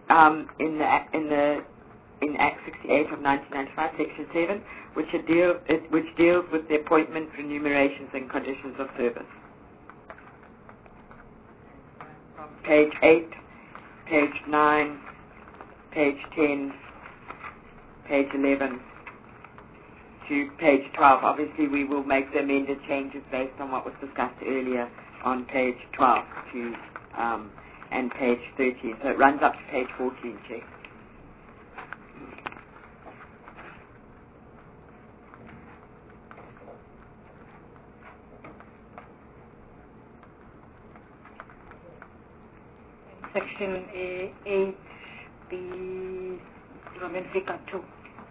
in Act 68 of 1995, Section 7, which deals with the appointment, remunerations, and conditions of service. Page 8, page 9, page 10, page 11 to page 12. Obviously, we will make the amended changes based on what was discussed earlier on page 12 and page 13. So it runs up to page 14, Chair. Section 8, the Roman figure 2.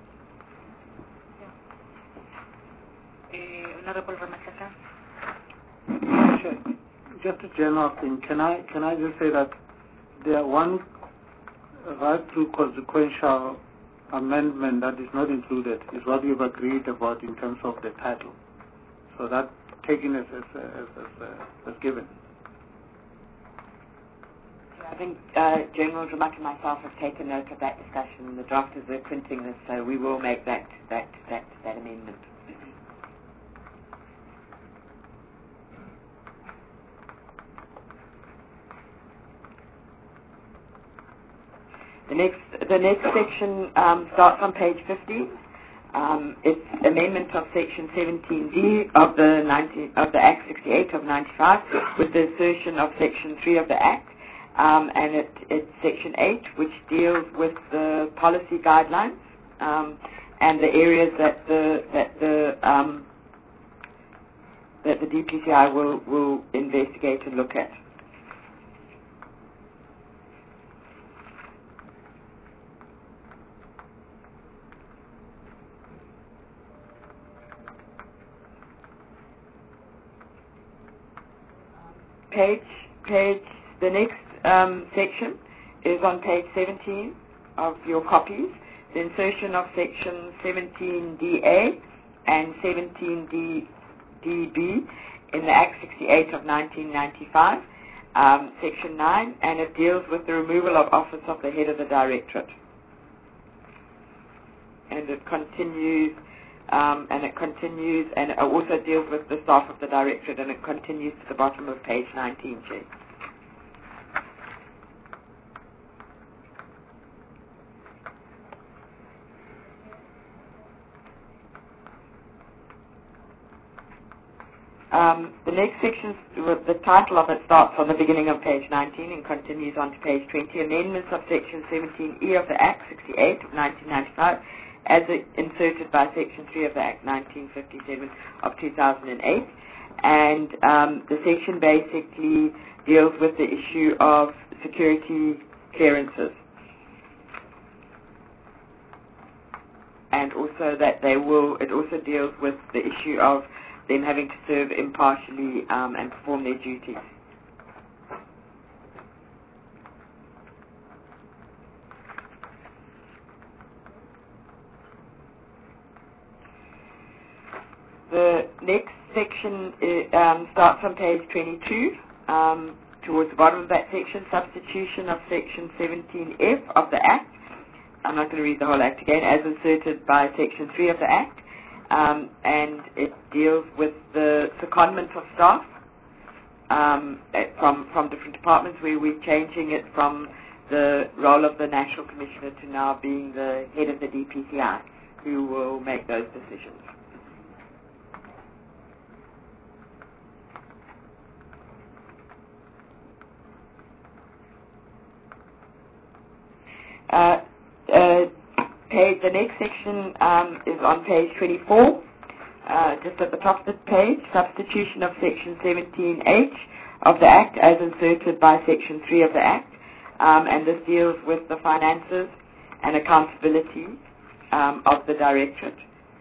Honorable Ramatlakane. Sure. Just a general thing. Can I just say that there one right through consequential amendment that is not included is what we've agreed about in terms of the title. So that taken as given. I think General Ramak and myself have taken note of that discussion. The drafters are printing this, so we will make that amendment. The next section starts on page 15. It's amendment of section 17D of the Act 68 of 95 with the insertion of section 3 of the Act. And it's section 8, which deals with the policy guidelines and the areas that the DPCI will investigate and look at. The next section is on page 17 of your copies, the insertion of section 17DA and 17DB in the Act 68 of 1995, section 9, and it deals with the removal of office of the head of the Directorate. And it continues, and it also deals with the staff of the Directorate, and it continues to the bottom of page 19, Chair. The next section, the title of it starts on the beginning of page 19 and continues on to page 20. Amendments of section 17E of the Act 68 of 1995 as inserted by section 3 of the Act 1957 of 2008. And the section basically deals with the issue of security clearances. And also that it also deals with the issue of them having to serve impartially and perform their duties. The next section starts on page 22. Towards the bottom of that section, substitution of section 17F of the Act. I'm not going to read the whole Act again, as inserted by section 3 of the Act. And it deals with the secondment of staff from different departments, where we're changing it from the role of the National Commissioner to now being the head of the DPCI, who will make those decisions. The next section is on page 24, just at the top of the page, substitution of section 17H of the Act as inserted by section 3 of the Act, and this deals with the finances and accountability of the Directorate.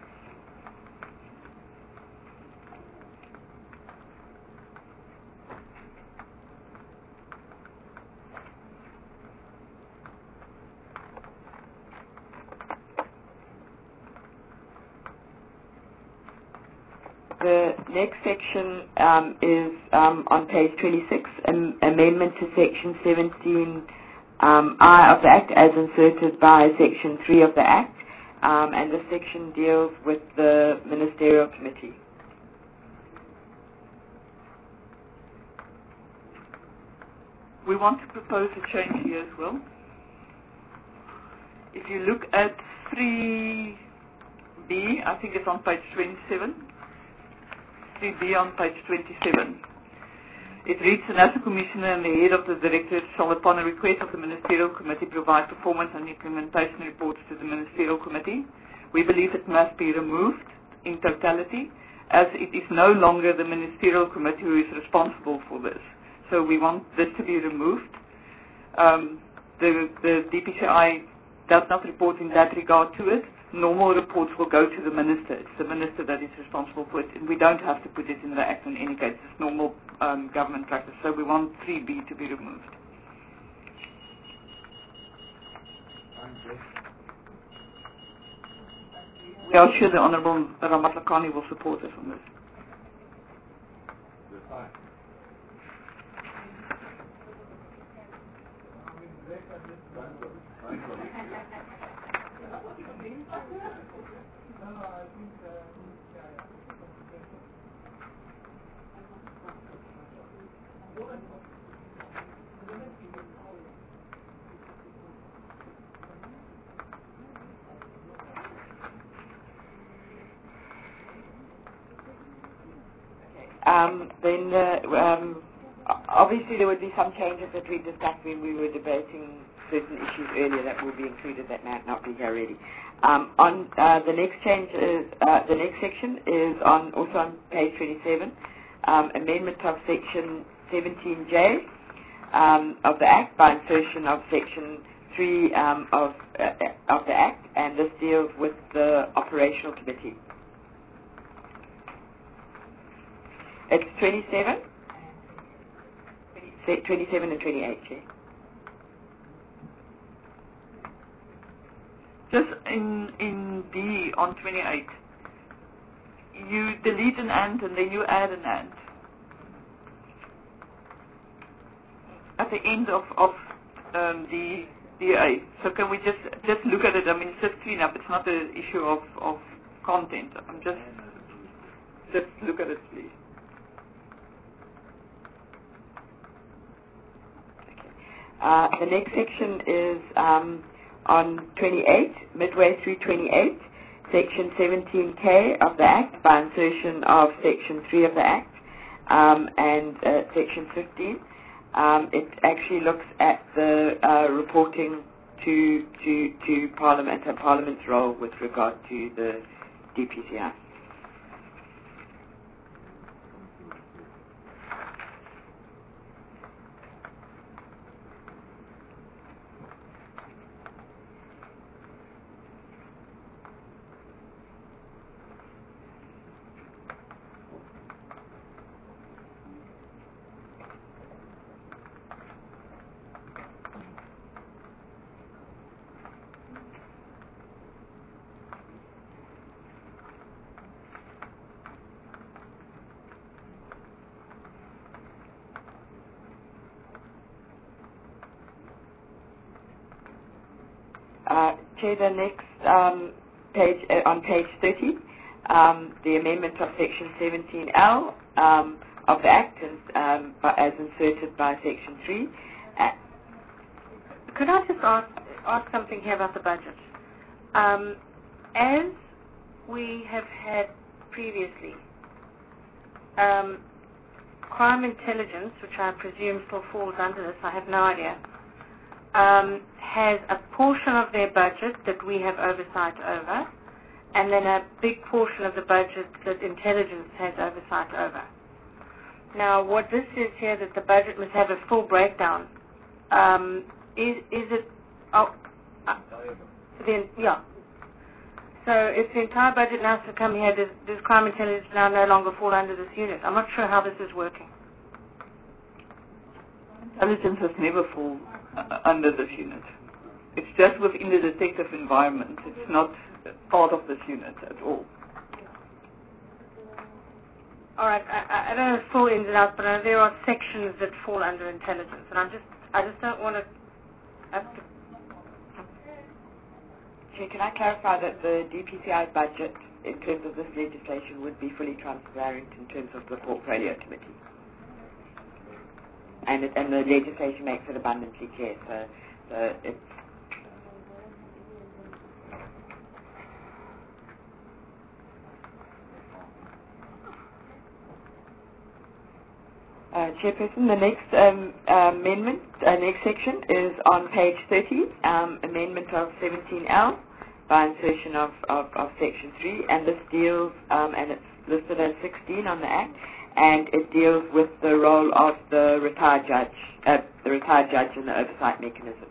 The next section is on page 26, amendment to section 17I of the Act as inserted by section 3 of the Act, and this section deals with the Ministerial Committee. We want to propose a change here as well. If you look at 3B, I think it's on page 27. 3B on page 27. It reads, the National Commissioner and the head of the Directorate shall, upon a request of the Ministerial Committee, provide performance and implementation reports to the Ministerial Committee. We believe it must be removed in totality, as it is no longer the Ministerial Committee who is responsible for this. So we want this to be removed. The DPCI does not report in that regard to it. Normal reports will go to the Minister. It's the Minister that is responsible for it, and we don't have to put it in the Act in any case. It's normal government practice. So we want 3B to be removed. We are sure the Honourable Ramatlakane will support us on this. Obviously there would be some changes that we discussed when we were debating certain issues earlier that will be included that might not be here already. The next change is the next section is also on page 27, amendment of section 17J of the Act by insertion of section 3 of the Act, and this deals with the operational committee. It's 27 and 28, yeah. Just in D on 28, you delete an and then you add an and at the end of the DA. So can we just look at it? I mean, it's just clean up. It's not an issue of content. I'm just look at it, please. The next section is on 28, midway through 28, section 17K of the Act by insertion of section 3 of the Act and section 15. It actually looks at the reporting to Parliament and Parliament's role with regard to the DPCI. Chair, the next page, on page 30, the amendment of section 17L of the Act as inserted by section 3. Could I just ask something here about the budget? As we have had previously, crime intelligence, which I presume still falls under this, I have no idea, has a portion of their budget that we have oversight over, and then a big portion of the budget that intelligence has oversight over. Now, what this says here, that the budget must have a full breakdown, is it... yeah. So if the entire budget now has to come here, does crime intelligence now no longer fall under this unit? I'm not sure how this is working. Intelligence has never fallen under this unit. It's just within the detective environment. It's not part of this unit at all. All right, I don't know full ins and outs, but I know there are sections that fall under intelligence, and I just don't want to have to... Chair, can I clarify that the DPCI budget, in terms of this legislation, would be fully transparent in terms of the portfolio committee? And the legislation makes it abundantly clear, so it's... Chairperson, the next amendment, next section is on page 30, amendment of 17L by insertion of section 3, and this deals, and it's listed as 16 on the Act, and it deals with the role of the retired judge in the oversight mechanism.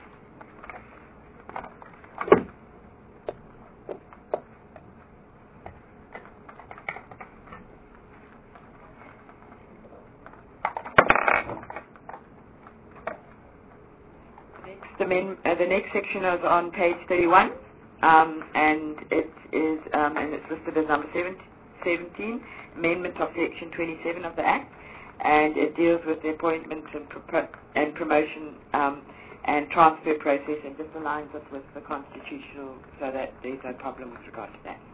The next section is on page 31, and it is and it's listed as number 17, amendment of section 27 of the Act, and it deals with the appointment and promotion and transfer process, and just aligns us with the constitutional, so that there's no problem with regard to that.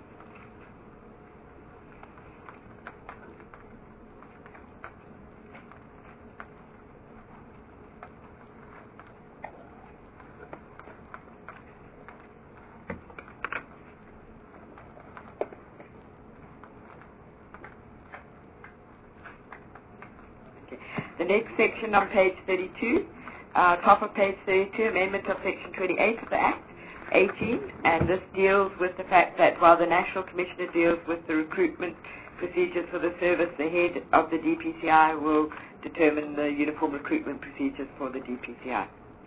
The next section on page 32, top of page 32, amendment of section 28 of the Act, 18, and this deals with the fact that while the National Commissioner deals with the recruitment procedures for the service, the head of the DPCI will determine the uniform recruitment procedures for the DPCI.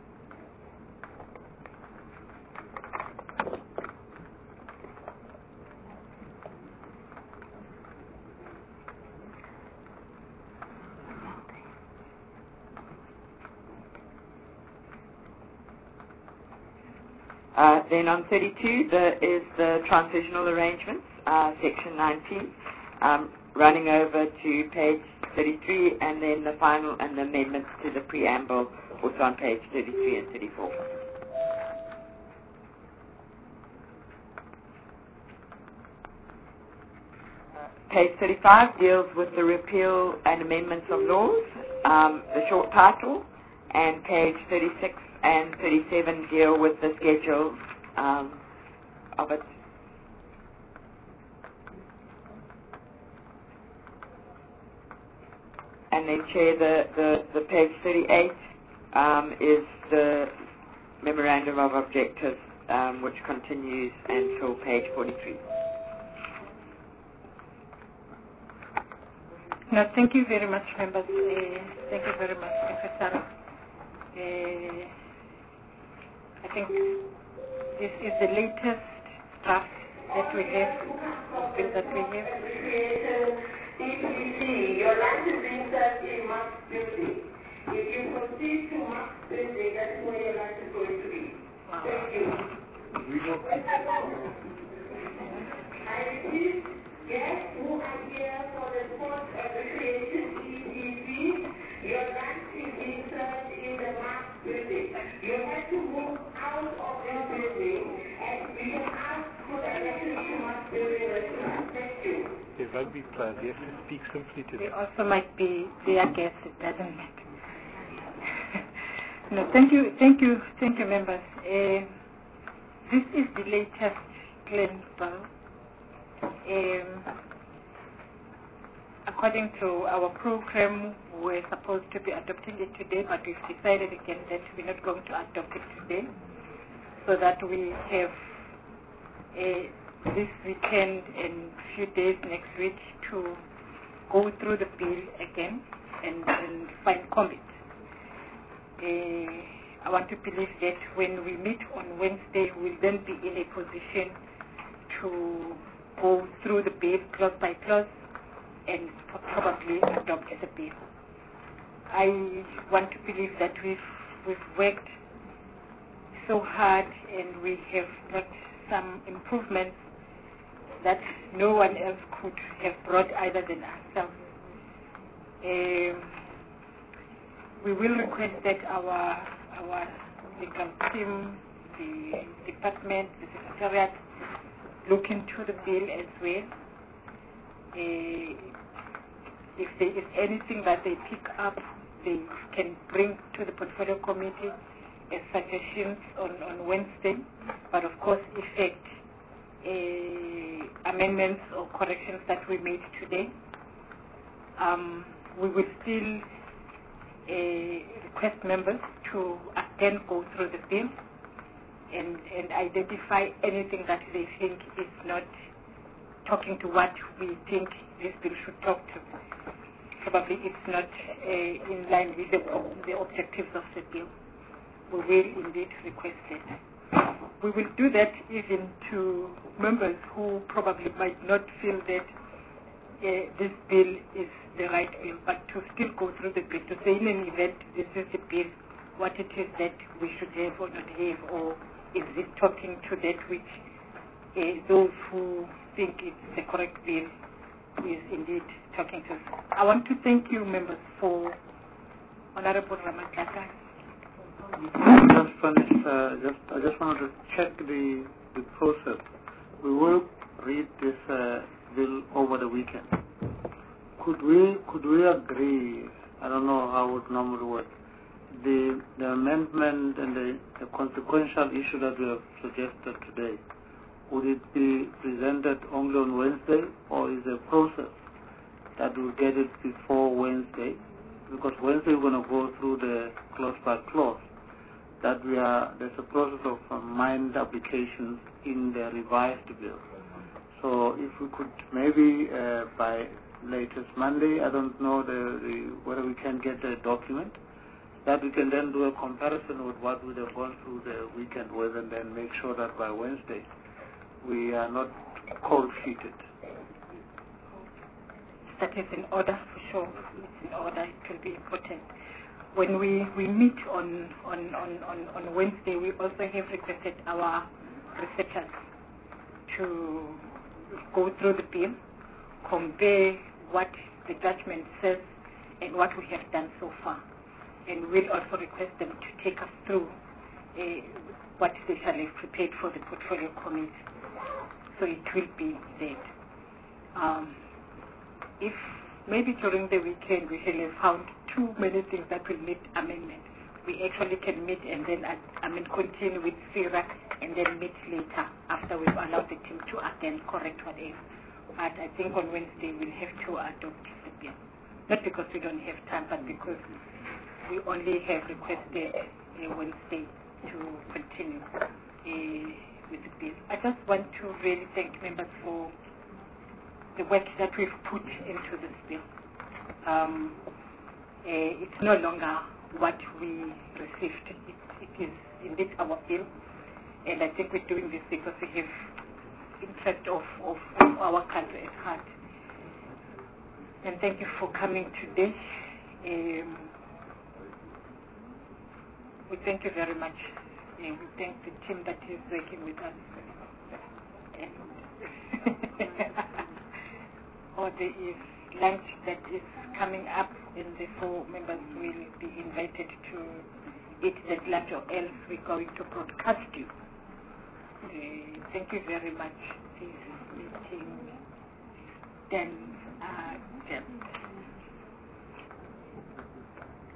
Then on 32, there is the transitional arrangements, section 19, running over to page 33, and then the final and the amendments to the preamble, also on page 33 and 34. Page 35 deals with the repeal and amendments of laws, the short title, and page 36 and 37 deal with the schedules of it. And then, Chair, the page 38 is the memorandum of objectives, which continues until page 43. No, thank you very much, members. Thank you very much, Professor. I think this is the latest draft that we have, bill that we have. DPC, your land is being served in Mark's building. If you proceed to Mark's building, that's where your land is going to be. Wow. Thank you. I repeat, guests who are here for the sports and recreation DPC, your land is being served in the Mark's building. You have to move out of this building. be planned. You have to speak simply to They them. also might be their guests. It doesn't matter. No, thank you, members. This is the latest Glen bill. According to our program, we're supposed to be adopting it today, but we've decided again that we're not going to adopt it today, so that we have this weekend and few days next week to go through the bill again and find comment. I want to believe that when we meet on Wednesday, we'll then be in a position to go through the bill clause by clause and probably adopt the bill. I want to believe that we've worked so hard and we have brought some improvements that no one else could have brought other than ourselves. We will request that our legal team, the department, the secretariat, look into the bill as well. If there is anything that they pick up, they can bring to the portfolio committee as suggestions on Wednesday, but of course effect amendments or corrections that we made today. We will still request members to again go through the bill and identify anything that they think is not talking to what we think this bill should talk to. Probably it's not in line with the objectives of the bill. We will indeed request it. We will do that even to members who probably might not feel that this bill is the right bill, but to still go through the bill, to say in an event, this is the bill, what it is that we should have or not have, or is it talking to that which those who think it's the correct bill is indeed talking to. I want to thank you, members, for Honorable Ramatlaka. Just finish. I just wanted to check the process. We will read this bill over the weekend. Could we agree? I don't know how it normally works. The amendment and the consequential issue that we have suggested today, would it be presented only on Wednesday, or is there a process that will get it before Wednesday? Because Wednesday we're going to go through the clause by clause. There's a process of mined applications in the revised bill. So if we could maybe by latest Monday, I don't know whether we can get the document, that we can then do a comparison with what we have gone through the weekend with, and then make sure that by Wednesday we are not cold feeted. That is in order, for sure. It's in order. It will be important. When we meet on Wednesday, we also have requested our researchers to go through the bill, compare what the judgment says and what we have done so far. And we'll also request them to take us through what they shall have prepared for the portfolio committee. So it will be that. If maybe during the weekend we shall have found too many things that will need amendment, we actually can meet and then continue with FIRA and then meet later after we've allowed the team to again correct whatever. But I think on Wednesday we'll have to adopt the bill. Not because we don't have time, but because we only have requested Wednesday to continue with the bill. I just want to really thank members for the work that we've put into this bill. It's no longer what we received. It is indeed our bill, and I think we're doing this because we have interest of our country at heart. And thank you for coming today. We thank you very much. We thank the team that is working with us. Or there is lunch that is coming up, and the 4 members will be invited to eat that lunch, or else we're going to broadcast you. Thank you very much. This meeting is done. Yeah.